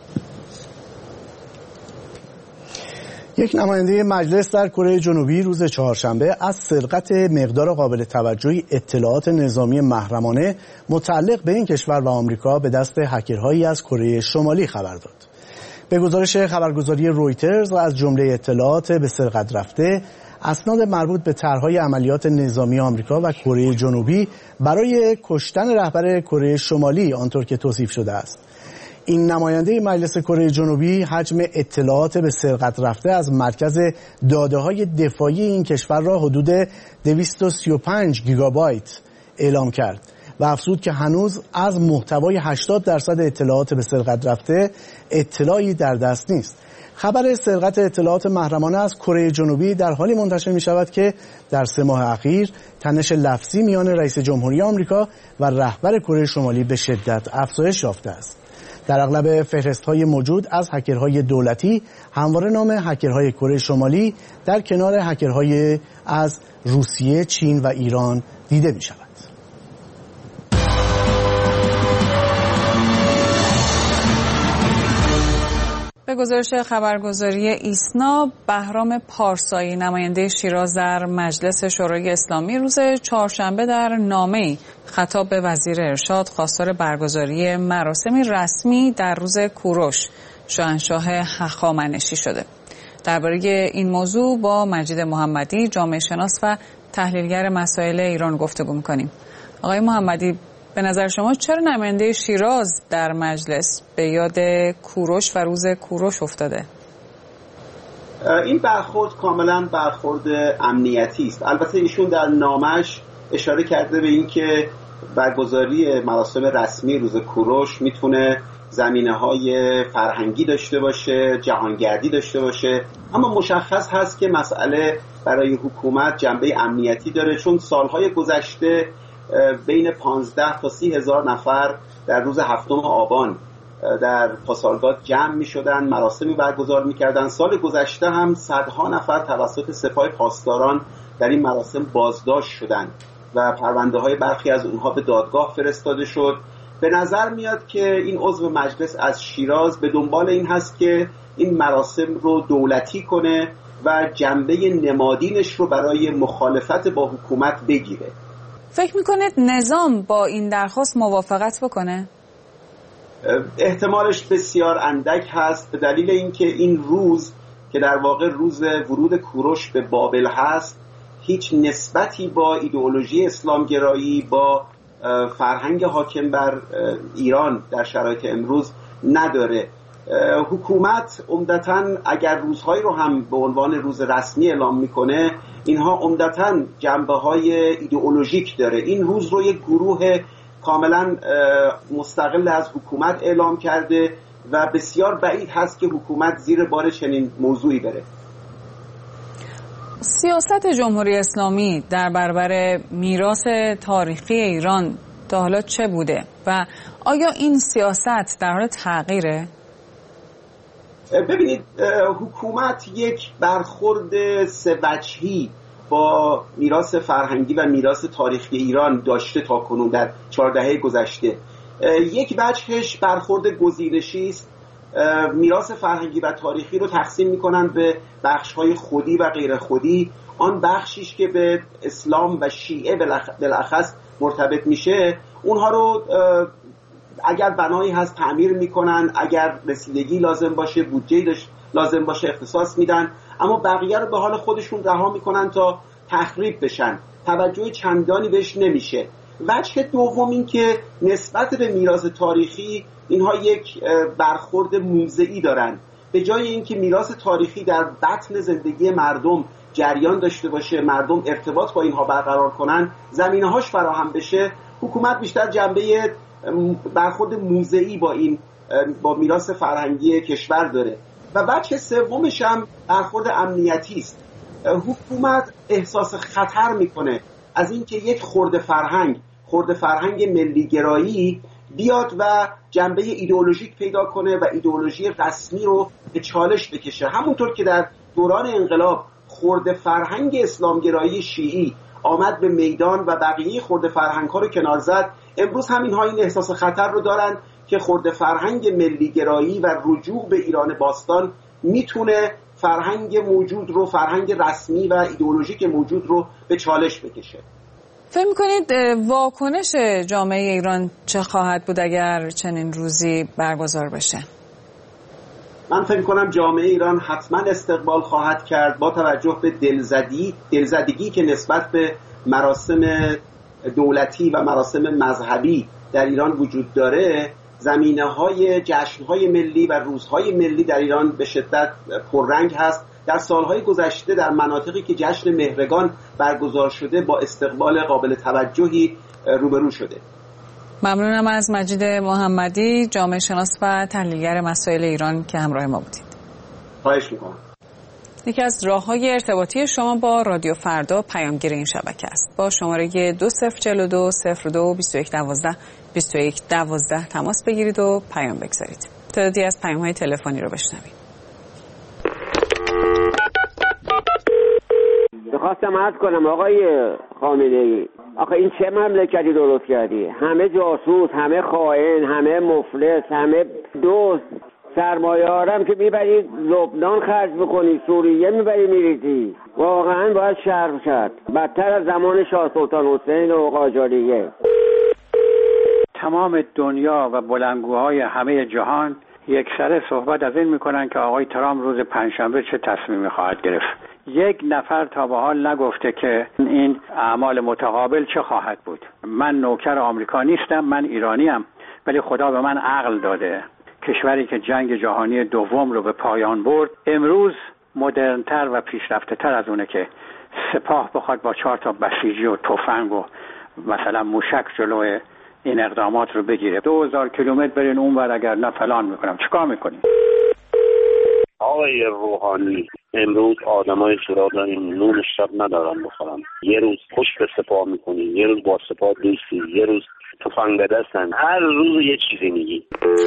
یک نماینده مجلس در کره جنوبی روز چهارشنبه از سرقت مقدار قابل توجهی اطلاعات نظامی محرمانه متعلق به این کشور و آمریکا به دست هکرهایی از کره شمالی خبر داد. به گزارش خبرگزاری رویترز، از جمله اطلاعات به سرقت رفته اسناد مربوط به طرح‌های عملیات نظامی آمریکا و کره جنوبی برای کشتن رهبر کره شمالی آنطور که توصیف شده است. این نماینده مجلس کره جنوبی حجم اطلاعات به سرقت رفته از مرکز داده‌های دفاعی این کشور را حدود 235 گیگابایت اعلام کرد و افزود که هنوز از محتوای 80% اطلاعات به سرقت رفته اطلاعی در دست نیست. خبر سرقت اطلاعات محرمانه از کره جنوبی در حالی منتشر می شود که در 3 ماه اخیر تنش لفظی میان رئیس جمهوری آمریکا و رهبر کره شمالی به شدت افزایش یافته است. در اغلب فهرست‌های موجود از هکرهای دولتی همواره نام هکرهای کره شمالی در کنار هکرهای از روسیه، چین و ایران دیده می شود. به گزارش خبرگزاری ایسنا، بهرام پارسایی نماینده شیراز در مجلس شورای اسلامی روز چهارشنبه در نامه‌ای خطاب به وزیر ارشاد خواستار برگزاری مراسمی رسمی در روز کوروش شاهنشاه هخامنشی شده. درباره این موضوع با مجید محمدی جامعه شناس و تحلیلگر مسائل ایران گفتگو می‌کنیم. آقای محمدی، به نظر شما چرا نماینده شیراز در مجلس به یاد کوروش و روز کوروش افتاده؟ این برخورد کاملا برخورد امنیتی است. البته ایشون در نامش اشاره کرده به اینکه برگزاری مراسم رسمی روز کوروش میتونه زمینه‌های فرهنگی داشته باشه، جهانگردی داشته باشه، اما مشخص هست که مسئله برای حکومت جنبه امنیتی داره، چون سالهای گذشته بین 15 تا 30 هزار نفر در روز 7 آبان در پاسارگاد جمع می شدن، مراسمی برگزار می کردن. سال گذشته هم صدها نفر توسط سپاه پاسداران در این مراسم بازداشت شدند و پرونده های برخی از اونها به دادگاه فرستاده شد. به نظر میاد که این عضو مجلس از شیراز به دنبال این هست که این مراسم رو دولتی کنه و جنبه نمادینش رو برای مخالفت با حکومت بگیره. فکر میکنید نظام با این درخواست موافقت بکنه؟ احتمالش بسیار اندک هست، به دلیل اینکه این روز که در واقع روز ورود کوروش به بابل هست هیچ نسبتی با ایدئولوژی اسلامگرایی، با فرهنگ حاکم بر ایران در شرایط امروز نداره. حکومت عمدتاً اگر روزهایی رو هم به عنوان روز رسمی اعلام میکنه، اینها عمدتاً جنبه‌های ایدئولوژیک داره. این روز رو یک گروه کاملا مستقل از حکومت اعلام کرده و بسیار بعید هست که حکومت زیر بار چنین موضوعی بره. سیاست جمهوری اسلامی در برابر میراث تاریخی ایران تا حالا چه بوده و آیا این سیاست در حال تغییره؟ ببینید، حکومت یک برخورد سه وجهی با میراث فرهنگی و میراث تاریخی ایران داشته تا کنون در 4 دهه گذشته. یک وجهش برخورد گزینشی است. میراث فرهنگی و تاریخی رو تقسیم میکنن به بخش‌های خودی و غیر خودی. آن بخشیش که به اسلام و شیعه بالاخص مرتبط میشه، اونها رو اگر بنایی هست تعمیر میکنن، اگر رسیدگی لازم باشه، بودجه لازم باشه اختصاص میدن، اما بقیه رو به حال خودشون رها میکنن تا تخریب بشن، توجه چندانی بهش نمیشه. وجه دوم این که نسبت به میراث تاریخی اینها یک برخورد موضعی دارن. به جای اینکه میراث تاریخی در بطن زندگی مردم جریان داشته باشه، مردم ارتباط با اینها برقرار کنن، زمینه‌هاش فراهم بشه، حکومت بیشتر جنبه برخورد موضعی با میراث فرهنگی کشور داره. و وجه سومش هم برخورد امنیتی است. حکومت احساس خطر میکنه از اینکه یک خرده فرهنگ ملیگرایی بیاد و جنبه ایدئولوژیک پیدا کنه و ایدئولوژی رسمی رو به چالش بکشه. همونطور که در دوران انقلاب خرده فرهنگ اسلامگرایی شیعی آمد به میدان و بقیه خرده فرهنگ ها رو کنار زد، امروز هم اینها این احساس خطر رو دارن که خرده فرهنگ ملیگرایی و رجوع به ایران باستان میتونه فرهنگ رسمی و ایدئولوژیک موجود رو به چالش بکشه. فکر می‌کنید واکنش جامعه ایران چه خواهد بود اگر چنین روزی برگزار بشه؟ من فکر می‌کنم جامعه ایران حتما استقبال خواهد کرد با توجه به دلزدگی که نسبت به مراسم دولتی و مراسم مذهبی در ایران وجود داره. زمینه‌های جشن‌های ملی و روزهای ملی در ایران به شدت پررنگ هست. در سالهای گذشته در مناطقی که جشن مهرگان برگزار شده با استقبال قابل توجهی روبرو شده. ممنونم از مجید محمدی، جامعه شناس و تحلیلگر مسائل ایران که همراه ما بودید. خواهش می‌کنم. یکی از راه‌های ارتباطی شما با رادیو فردا پیامگیر این شبکه است. با شماره 2042 02 2112 2112 تماس بگیرید و پیام بگذارید. تعدادی از پیام‌های تلفنی رو بشنوید. خواستم عرض کنم آقای خامنه‌ای، آخه این چه مملکتی درست کردی؟ همه جاسوس، همه خائن، همه مفلس، همه دوست، سرمایه‌آرم که میبرید لبنان خرج بکنی، سوریه میبری میریزی. واقعا باید شرم کرد، بدتر از زمان شاه سلطان حسین و قاجاریه. تمام دنیا و بلندگوهای همه جهان یک سره صحبت از این میکنن که آقای ترامپ روز پنجشنبه چه تصمیمی خواهد گرفت. یک نفر تا به حال نگفته که این اعمال متقابل چه خواهد بود. من نوکر آمریکا نیستم، من ایرانیم، ولی خدا به من عقل داده. کشوری که جنگ جهانی دوم رو به پایان برد امروز مدرن‌تر و پیشرفته‌تر از اونه که سپاه بخواد با 4 تا بسیجی و تفنگ و مثلا موشک جلوی این اقدامات رو بگیره. 2000 کیلومتر برین اونور اگر نه فلان میکنم. چیکار میکنیم؟ آقای روحانی، امروز آدمای سراغ داریم، نون شب ندارن بخورن. یه روز پشت به سپاه میکنی، یه روز با سپاه دوستی، یه روز تفنگ به دستن، هر روز یه چیزی میگی.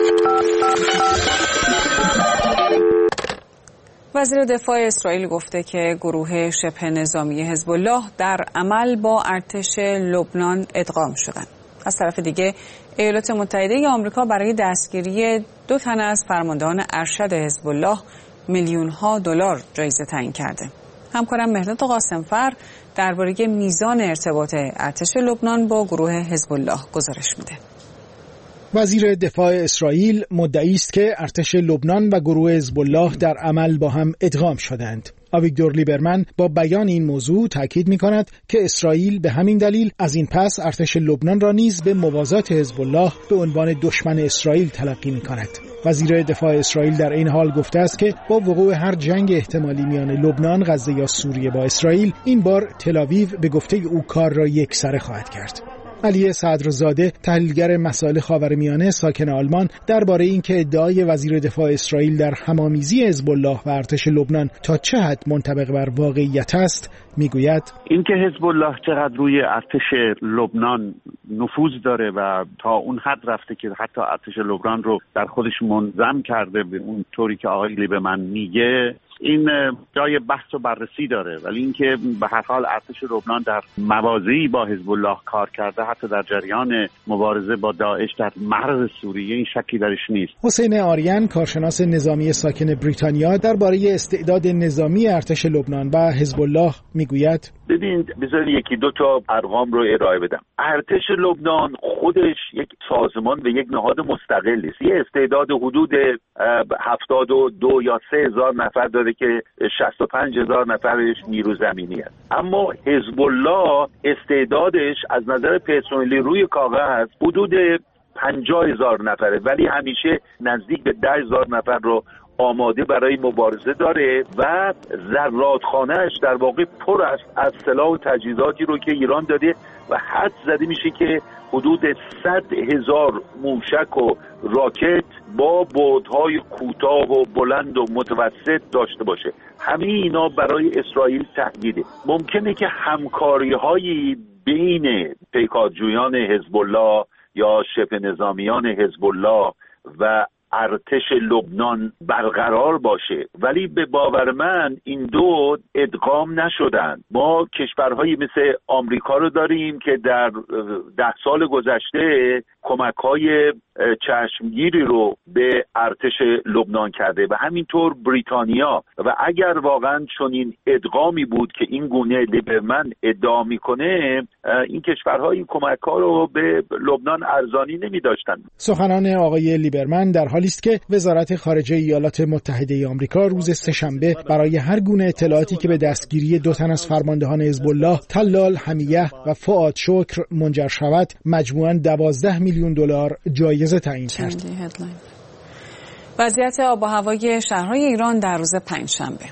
وزیر دفاع اسرائیل گفته که گروه شبه نظامی حزب الله در عمل با ارتش لبنان ادغام شدند. از طرف دیگه ایالات متحده آمریکا برای دستگیری 2 تن از فرماندهان ارشد حزب الله میلیون‌ها دلار جایزه تعیین کرده. همکارم مهرداد قاسمفر درباره میزان ارتباط ارتش لبنان با گروه حزب الله گزارش میده. وزیر دفاع اسرائیل مدعی است که ارتش لبنان و گروه حزب الله در عمل با هم ادغام شدند. آویگدور لیبرمن با بیان این موضوع تاکید می‌کند که اسرائیل به همین دلیل از این پس ارتش لبنان را نیز به موازات حزب الله به عنوان دشمن اسرائیل تلقی می‌کند. وزیر دفاع اسرائیل در این حال گفته است که با وقوع هر جنگ احتمالی میان لبنان، غزه یا سوریه با اسرائیل، این بار تل‌آویو به گفته او کار را یکسره خواهد کرد. علی صدرزاده، تحلیلگر مسائل خاورمیانه ساکن آلمان، درباره اینکه ادعای وزیر دفاع اسرائیل در همامیزی حزب الله و ارتش لبنان تا چه حد منطبق بر واقعیت است میگوید: اینکه حزب الله چقدر روی ارتش لبنان نفوذ داره و تا اون حد رفته که حتی ارتش لبنان رو در خودش منظم کرده به اون طوری که آقای لیبرمن میگه، این جای بحث و بررسی داره، ولی اینکه به هر حال ارتش لبنان در مواضعی با حزب الله کار کرده، حتی در جریان مبارزه با داعش در مرز سوریه، این شکی درش نیست. حسین آریان، کارشناس نظامی ساکن بریتانیا، درباره استعداد نظامی ارتش لبنان و حزب الله میگوید: ببینید، بذار یکی دو تا ارقام رو ارائه بدم. ارتش لبنان خودش یک سازمان و یک نهاد مستقل است. یه استعداد حدود 72 یا 3000 نفر داره که 65000 نفرش نیرو زمینی است. اما حزب الله استعدادش از نظر پرسنلی روی کاغذ حدود 50000 نفره، ولی همیشه نزدیک به 10000 نفر رو آماده برای مبارزه داره و زرادخانه‌اش در واقع پر است از سلاح و تجهیزاتی رو که ایران داده و حد زده میشه که حدود 100,000 موشک و راکت با بعدهای کوتاه و بلند و متوسط داشته باشه. همه اینا برای اسرائیل تهدیده. ممکنه که همکاری‌هایی بین پیکارجویان حزب الله یا شبه نظامیان حزب الله و ارتش لبنان برقرار باشه، ولی به باور من این دو ادغام نشدن. ما کشورهایی مثل آمریکا رو داریم که در 10 سال گذشته کمک‌های چشمگیری رو به ارتش لبنان کرده و همینطور بریتانیا، و اگر واقعا چنین ادغامی بود که این گونه لیبرمن ادعا میکنه، این کشورها این کمک‌ها رو به لبنان ارزانی نمی‌داشتن. سخنان آقای لیبرمن در حالی است که وزارت خارجه ایالات متحده آمریکا روز سه‌شنبه برای هر گونه اطلاعاتی که به دستگیری 2 تن از فرماندهان حزب الله، طلال حمیه و فؤاد شکر منجر شود، مجموعاً $12 میلیون جایزه تعیین کرد. وضعیت آب و هوای شهرهای ایران در روز پنجشنبه.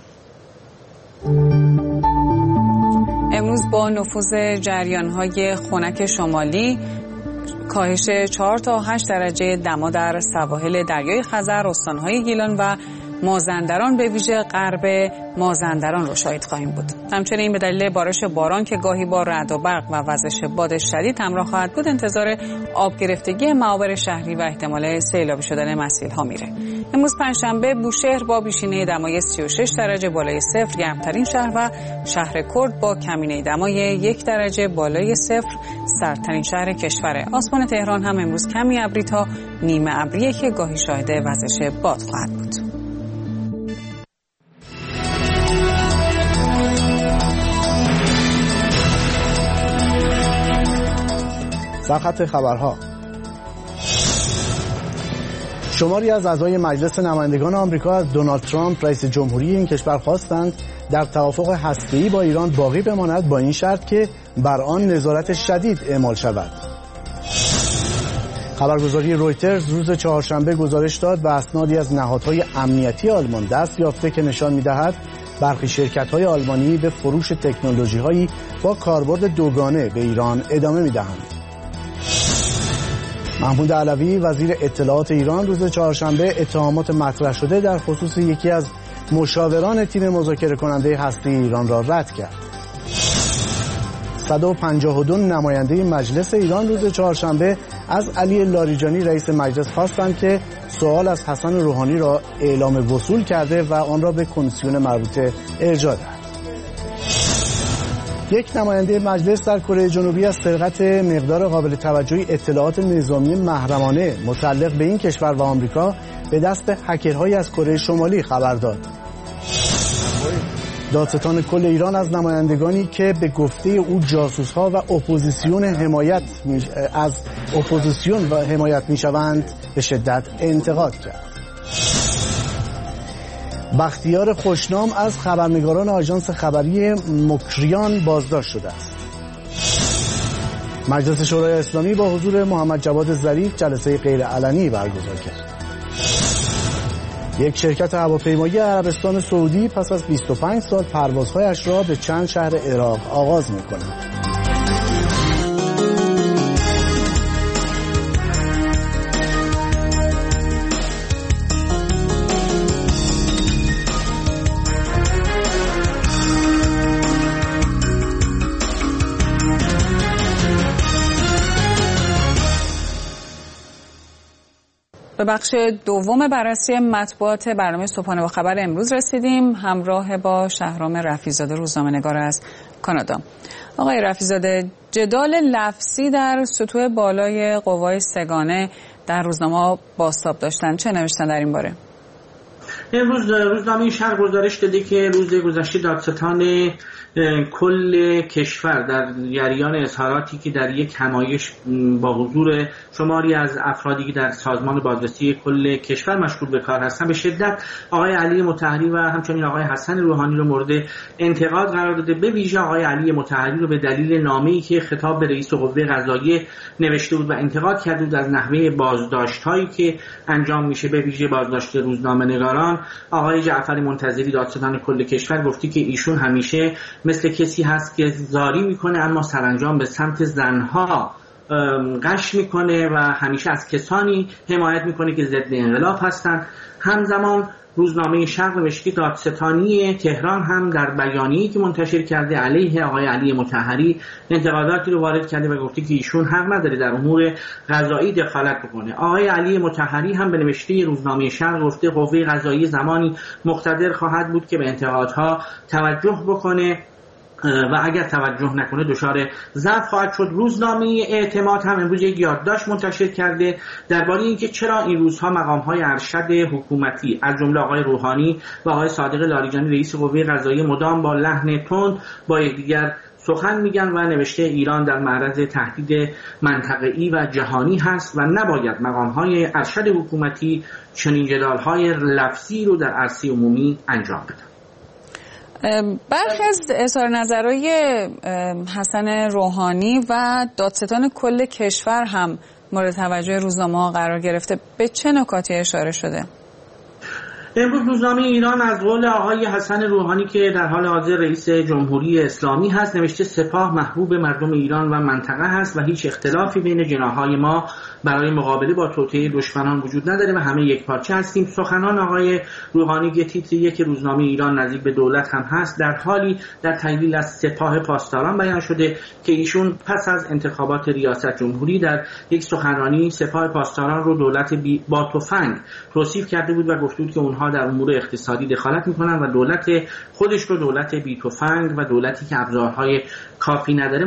امروز با نفوذ جریان‌های خنک شمالی، کاهش 4 تا 8 درجه دما در سواحل دریای خزر، استان‌های گیلان و مازندران به ویژه غرب مازندران رو شاهد خواهیم بود. همچنین به دلیل بارش باران که گاهی با رعد و برق و وزش باد شدید همراه خواهد بود، انتظار آب گرفتگی معابر شهری و احتمال سیلابی شدن مسیل‌ها میره. امروز پنجشنبه بوشهر با بیشینه دمای 36 درجه بالای صفر گرمترین شهر و شهر کرد با کمینه دمای 1 درجه بالای صفر سردترین شهر کشوره. آسمان تهران هم امروز کمی ابری تا نیمه ابریه که گاهی شاهد وزش باد خواهد بود. سرخط خبرها. شماری از اعضای مجلس نمایندگان آمریکا از دونالد ترامپ رئیس جمهوری این کشور خواستند در توافق هسته‌ای با ایران باقی بماند، با این شرط که بر آن نظارت شدید اعمال شود. خبرگزاری رویترز روز چهارشنبه گزارش داد و اسنادی از نهادهای امنیتی آلمان دست یافته که نشان می‌دهد برخی شرکت‌های آلمانی به فروش تکنولوژی‌هایی با کاربرد دوگانه به ایران ادامه می‌دهند. محمود علوی وزیر اطلاعات ایران روز چهارشنبه اتهامات مطرح شده در خصوص یکی از مشاوران تیم مذاکره کننده هسته ایران را رد کرد. 152 نماینده مجلس ایران روز چهارشنبه از علی لاریجانی رئیس مجلس خواستند که سوال از حسن روحانی را اعلام وصول کرده و آن را به کمیسیون مربوطه ارجاع دهد. یک نماینده مجلس در کره جنوبی از سرقت مقدار قابل توجهی اطلاعات نظامی محرمانه متعلق به این کشور و آمریکا به دست هکرهایی از کره شمالی خبر داد. دادستان کل ایران از نمایندگانی که به گفته او جاسوس‌ها و اپوزیسیون حمایت می‌شوند به شدت انتقاد کرد. بختیار خوشنام از خبرنگاران آژانس خبری مکریان بازداشت شده است. مجلس شورای اسلامی با حضور محمد جواد ظریف جلسه غیرعلنی برگزار کرد. یک شرکت هواپیمایی عربستان سعودی پس از 25 سال پروازهایش را به چند شهر عراق آغاز می‌کند. به بخش دوم بررسی مطبوعات برنامه صبحانه با خبر امروز رسیدیم. همراه با شهرام رفیع‌زاده روزنامه‌نگار از کانادا. آقای رفیع‌زاده، جدال لفظی در سطوح بالای قوای سگانه در روزنامه بازتاب داشتن، چه نوشتن در این باره؟ امروز روزنامه شرق گزارش داده که روز گذشته دادستان کل کشور در جریان اظهاراتی که در یک همایش با حضور شماری از افرادی که در سازمان بازرسی کل کشور مشغول به کار هستند به شدت آقای علی مطهری و همچنین آقای حسن روحانی رو مورد انتقاد قرار داده. به ویژه آقای علی مطهری رو به دلیل نامه‌ای که خطاب به رئیس قوه قضاییه نوشته بود و انتقاد کرده بود از نحوه بازداشت‌هایی که انجام میشه، به ویژه بازداشت روزنامه‌نگاران. آقای جعفر منتظری دادستان کل کشور گفتی که ایشون همیشه مثل کسی هست که زاری میکنه اما سرانجام به سمت زنها قش میکنه و همیشه از کسانی حمایت میکنه که ضد انقلاب هستند. همزمان روزنامه شرق نوشته دادستانی تهران هم در بیانیه‌ای که منتشر کرده علیه آقای علی مطهری انتقاداتی رو وارد کرده و گفته که ایشون حق نداره در امور قضایی دخالت بکنه. آقای علی مطهری هم به نوشته روزنامه شرق گفته قوه قضایی زمانی مقتدر خواهد بود که به انتقادها توجه بکنه و اگر توجه نکنه دچار ضعف خواهد شد. روزنامه اعتماد هم امروز یک یادداشت منتشر کرده درباره اینکه چرا این روزها مقام‌های ارشد حکومتی از جمله آقای روحانی و آقای صادق لاریجانی رئیس قوه قضاییه مدام با لحن تند با یکدیگر سخن میگن و نوشته ایران در معرض تهدید منطقه‌ای و جهانی هست و نباید مقام‌های ارشد حکومتی چنین جدال‌های لفظی رو در عرصه عمومی انجام بدن. برخی از اظهار نظرهای حسن روحانی و دادستان کل کشور هم مورد توجه روزنامه‌ها قرار گرفته. به چه نکاتی اشاره شده؟ امروز روزنامه ایران از قول آقای حسن روحانی که در حال حاضر رئیس جمهوری اسلامی هست نوشته سپاه محبوب مردم ایران و منطقه هست و هیچ اختلافی بین جناح‌های ما برای مقابله با توطئه دشمنان وجود نداره و همه یک پارچه هستیم. سخنان آقای روحانی که تیتر یک روزنامه ایران نزدیک به دولت هم هست در حالی در تحلیل از سپاه پاسداران بیان شده که ایشون پس از انتخابات ریاست جمهوری در یک سخنرانی سپاه پاسداران رو دولت با تفنگ توصیف کرده بود و گفته بود که اونها در امور اقتصادی دخالت میکنن و دولت خودش رو دولت بی تفنگ و دولتی که ابزارهای کافی نداره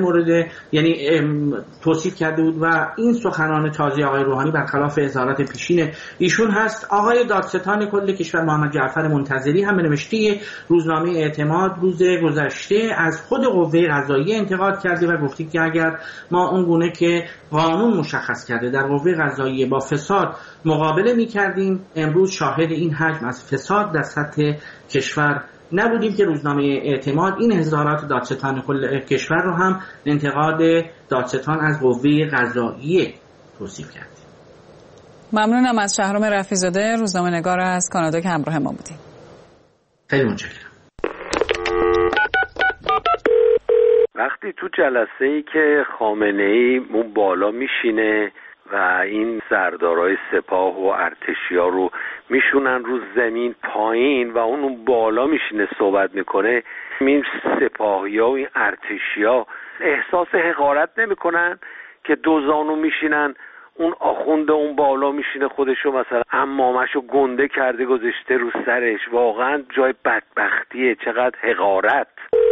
توصیف کرده بود و این سخنان تازه آقای روحانی برخلاف اظهارات پیشین ایشون هست. آقای دادستان کل کشور محمد جعفر منتظری هم به نوشته روزنامه اعتماد روز گذشته از خود قوه قضاییه انتقاد کرده و گفته که اگر ما اون گونه که قانون مشخص کرده در قوه قضاییه با فساد مقابله می‌کردیم امروز شاهد این حجم از فساد در سطح کشور نبودیم که روزنامه اعتماد این اظهارات دادستان کل کشور رو هم انتقاد دادستان از قوه قضاییه توصیف کرد. ممنونم از شهرام رفیع‌زاده روزنامه‌نگار از کانادا که همراه ما بودیم. خیلی متشکرم. وقتی تو جلسه‌ای که خامنه‌ای اون بالا میشینه و این سردارای سپاه و ارتشی‌ها رو میشونن رو زمین پایین و اون بالا میشینه صحبت میکنه، این سپاهی‌ها و این ارتشی‌ها احساس حقارت نمیکنن که دو زانو میشینن، اون آخوند اون بالا میشینه خودشو مثلا عمامشو گنده کرده گذاشته رو سرش، واقعا جای بدبختیه، چقدر حقارت.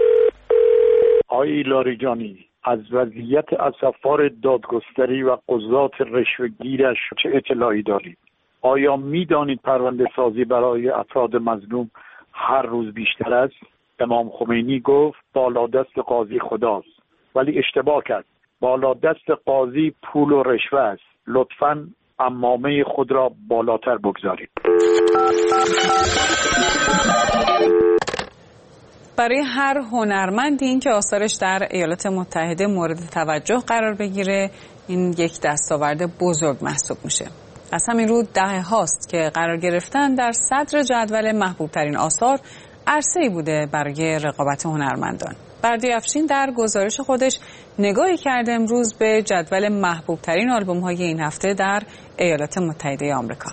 آقای لاریجانی، از وضعیت اسفار دادگستری و قضات رشوه‌گیرش چه اطلاعی دارید؟ آیا میدانید پرونده سازی برای افراد مظلوم هر روز بیشتر است؟ امام خمینی گفت بالادست قاضی خداست، ولی اشتباه کرد. بالادست قاضی پول و رشوه است. لطفاً عمامه خود را بالاتر بگذارید. برای هر هنرمندی این که آثارش در ایالات متحده مورد توجه قرار بگیره این یک دستاورد بزرگ محسوب میشه. از همین رو دهه هاست که قرار گرفتن در صدر جدول محبوب ترین آثار عرصه‌ای بوده برای رقابت هنرمندان. بردی افشین در گزارش خودش نگاهی کرده امروز به جدول محبوب ترین آلبوم های این هفته در ایالات متحده آمریکا.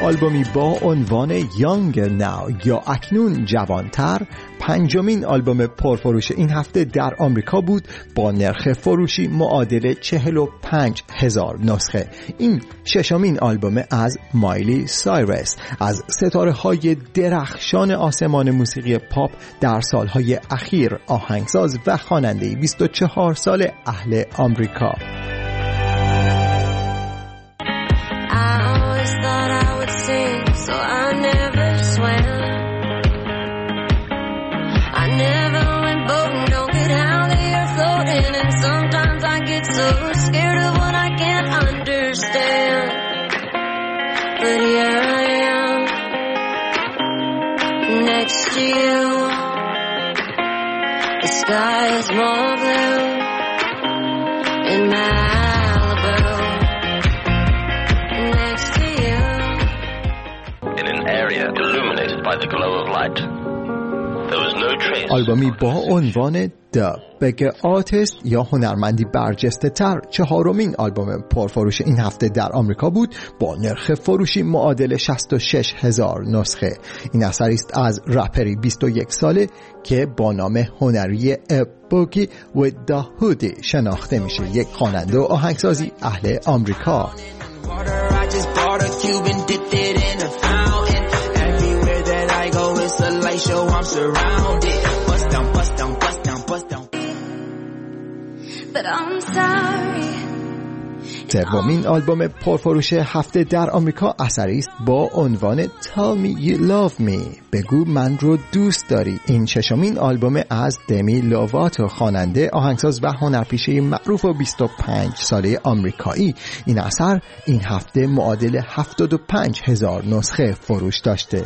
آلبومی با عنوان Younger Now یا اکنون جوانتر، پنجمین آلبوم پرفروش این هفته در آمریکا بود با نرخ فروشی معادل 45,000 نسخه. این ششمین آلبوم از مایلی سایرس، از ستاره‌های درخشان آسمان موسیقی پاپ در سالهای اخیر، آهنگساز و خواننده 24 سال اهل آمریکا. So scared of what I can't understand, but here I am next to you. The sky is more blue in Malibu next to you. In an area illuminated by the glow of light, there was no trace. آلبومی با عنوان The Big Artist یا هنرمندی برجسته تر، چهارمین آلبوم پرفروش این هفته در آمریکا بود با نرخ فروشی معادل 66,000 نسخه. این اثری است از رپری 21 ساله که با نام هنری بوگی و داهودی شناخته میشه، یک خواننده و آهنگسازی اهل آمریکا. سومین آلبوم پرفروش هفته در آمریکا اثری است با عنوان Tell Me You Love Me، بگو من رو دوست داری. این ششمین آلبوم از دمی لوواتو، خواننده، آهنگساز و هنرپیشه معروف و 25 ساله آمریکایی. این اثر این هفته معادل 75,000 نسخه فروش داشته.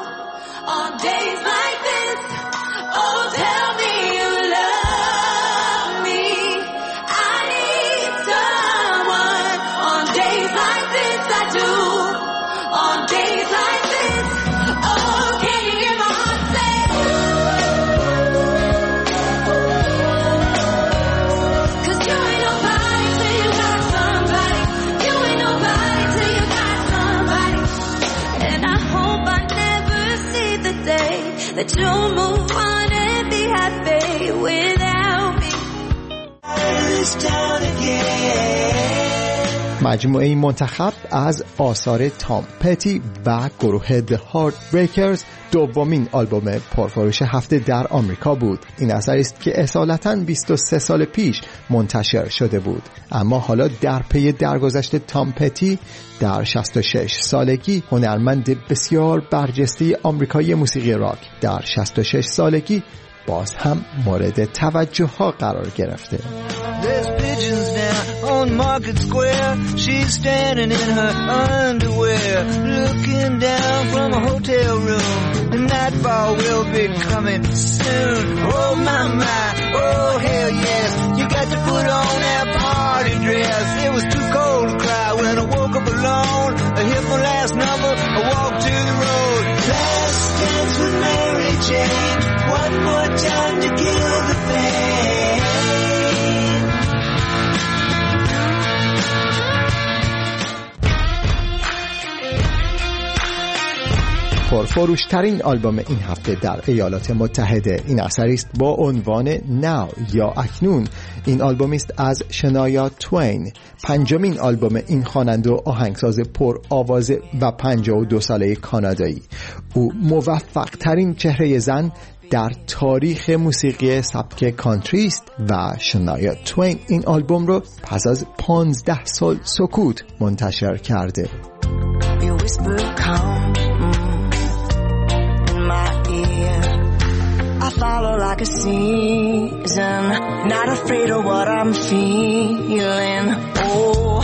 That you'll move on and be happy without me. مجموعه منتخب از آثار تام پتی و گروه The Heartbreakers دومین آلبوم پرفروش هفته در آمریکا بود. این اثری است که اصالتاً 23 سال پیش منتشر شده بود، اما حالا در پی درگذشت تام پتی در 66 سالگی، هنرمند بسیار برجسته آمریکایی موسیقی راک، در 66 سالگی باز هم مورد توجه ها قرار گرفته. On Market Square, she's standing in her underwear, looking down from a hotel room. The nightfall will be coming soon. Oh my, oh hell yes, you got to put on that party dress. It was too cold to cry when I woke up alone. I hit my last number, I walked to the road. Last dance with Mary Jane, one more time to kill the pain. پرفروشترین آلبوم این هفته در ایالات متحده این اثری است با عنوان Now یا اکنون. این آلبومی است از شنایا توین، پنجمین آلبوم این خواننده و آهنگساز پر آوازه و 52 ساله کانادایی. او موفق ترین چهره زن در تاریخ موسیقی سبک کانتری است و شنایا توین این آلبوم رو پس از 15 سال سکوت منتشر کرده. I follow like a season, not afraid of what I'm feeling. Oh,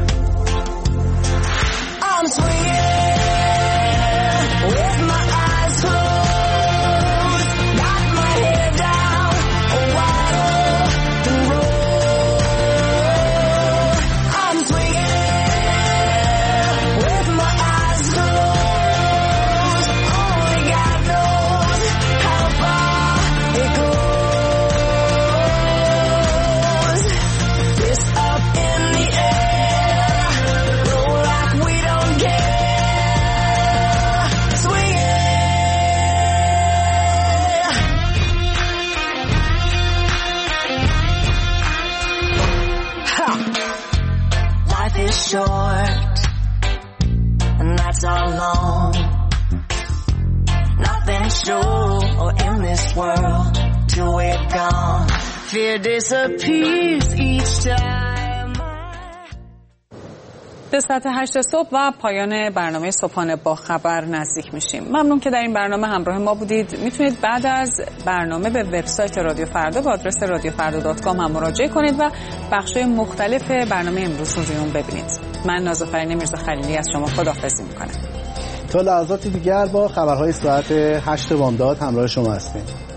I'm swinging with my eyes closed, got my head down, wide open road. I'm swinging with my eyes closed, only God knows how far it goes. Fist up in the air. is short, and that's our long. Nothing's sure in this world till we're gone. Fear disappears each time. به ساعت 8 صبح و پایان برنامه صبحانه با خبر نزدیک میشیم. ممنون که در این برنامه همراه ما بودید. میتونید بعد از برنامه به وبسایت رادیو فردا با آدرس radiofarda.com هم مراجعه کنید و بخش‌های مختلف برنامه امروز رو روی اون ببینید. من نازافرین میرزا خلیلی از شما خداحافظی میکنم. تا لحظات دیگر با خبرهای ساعت 8 بامداد همراه شما هستیم.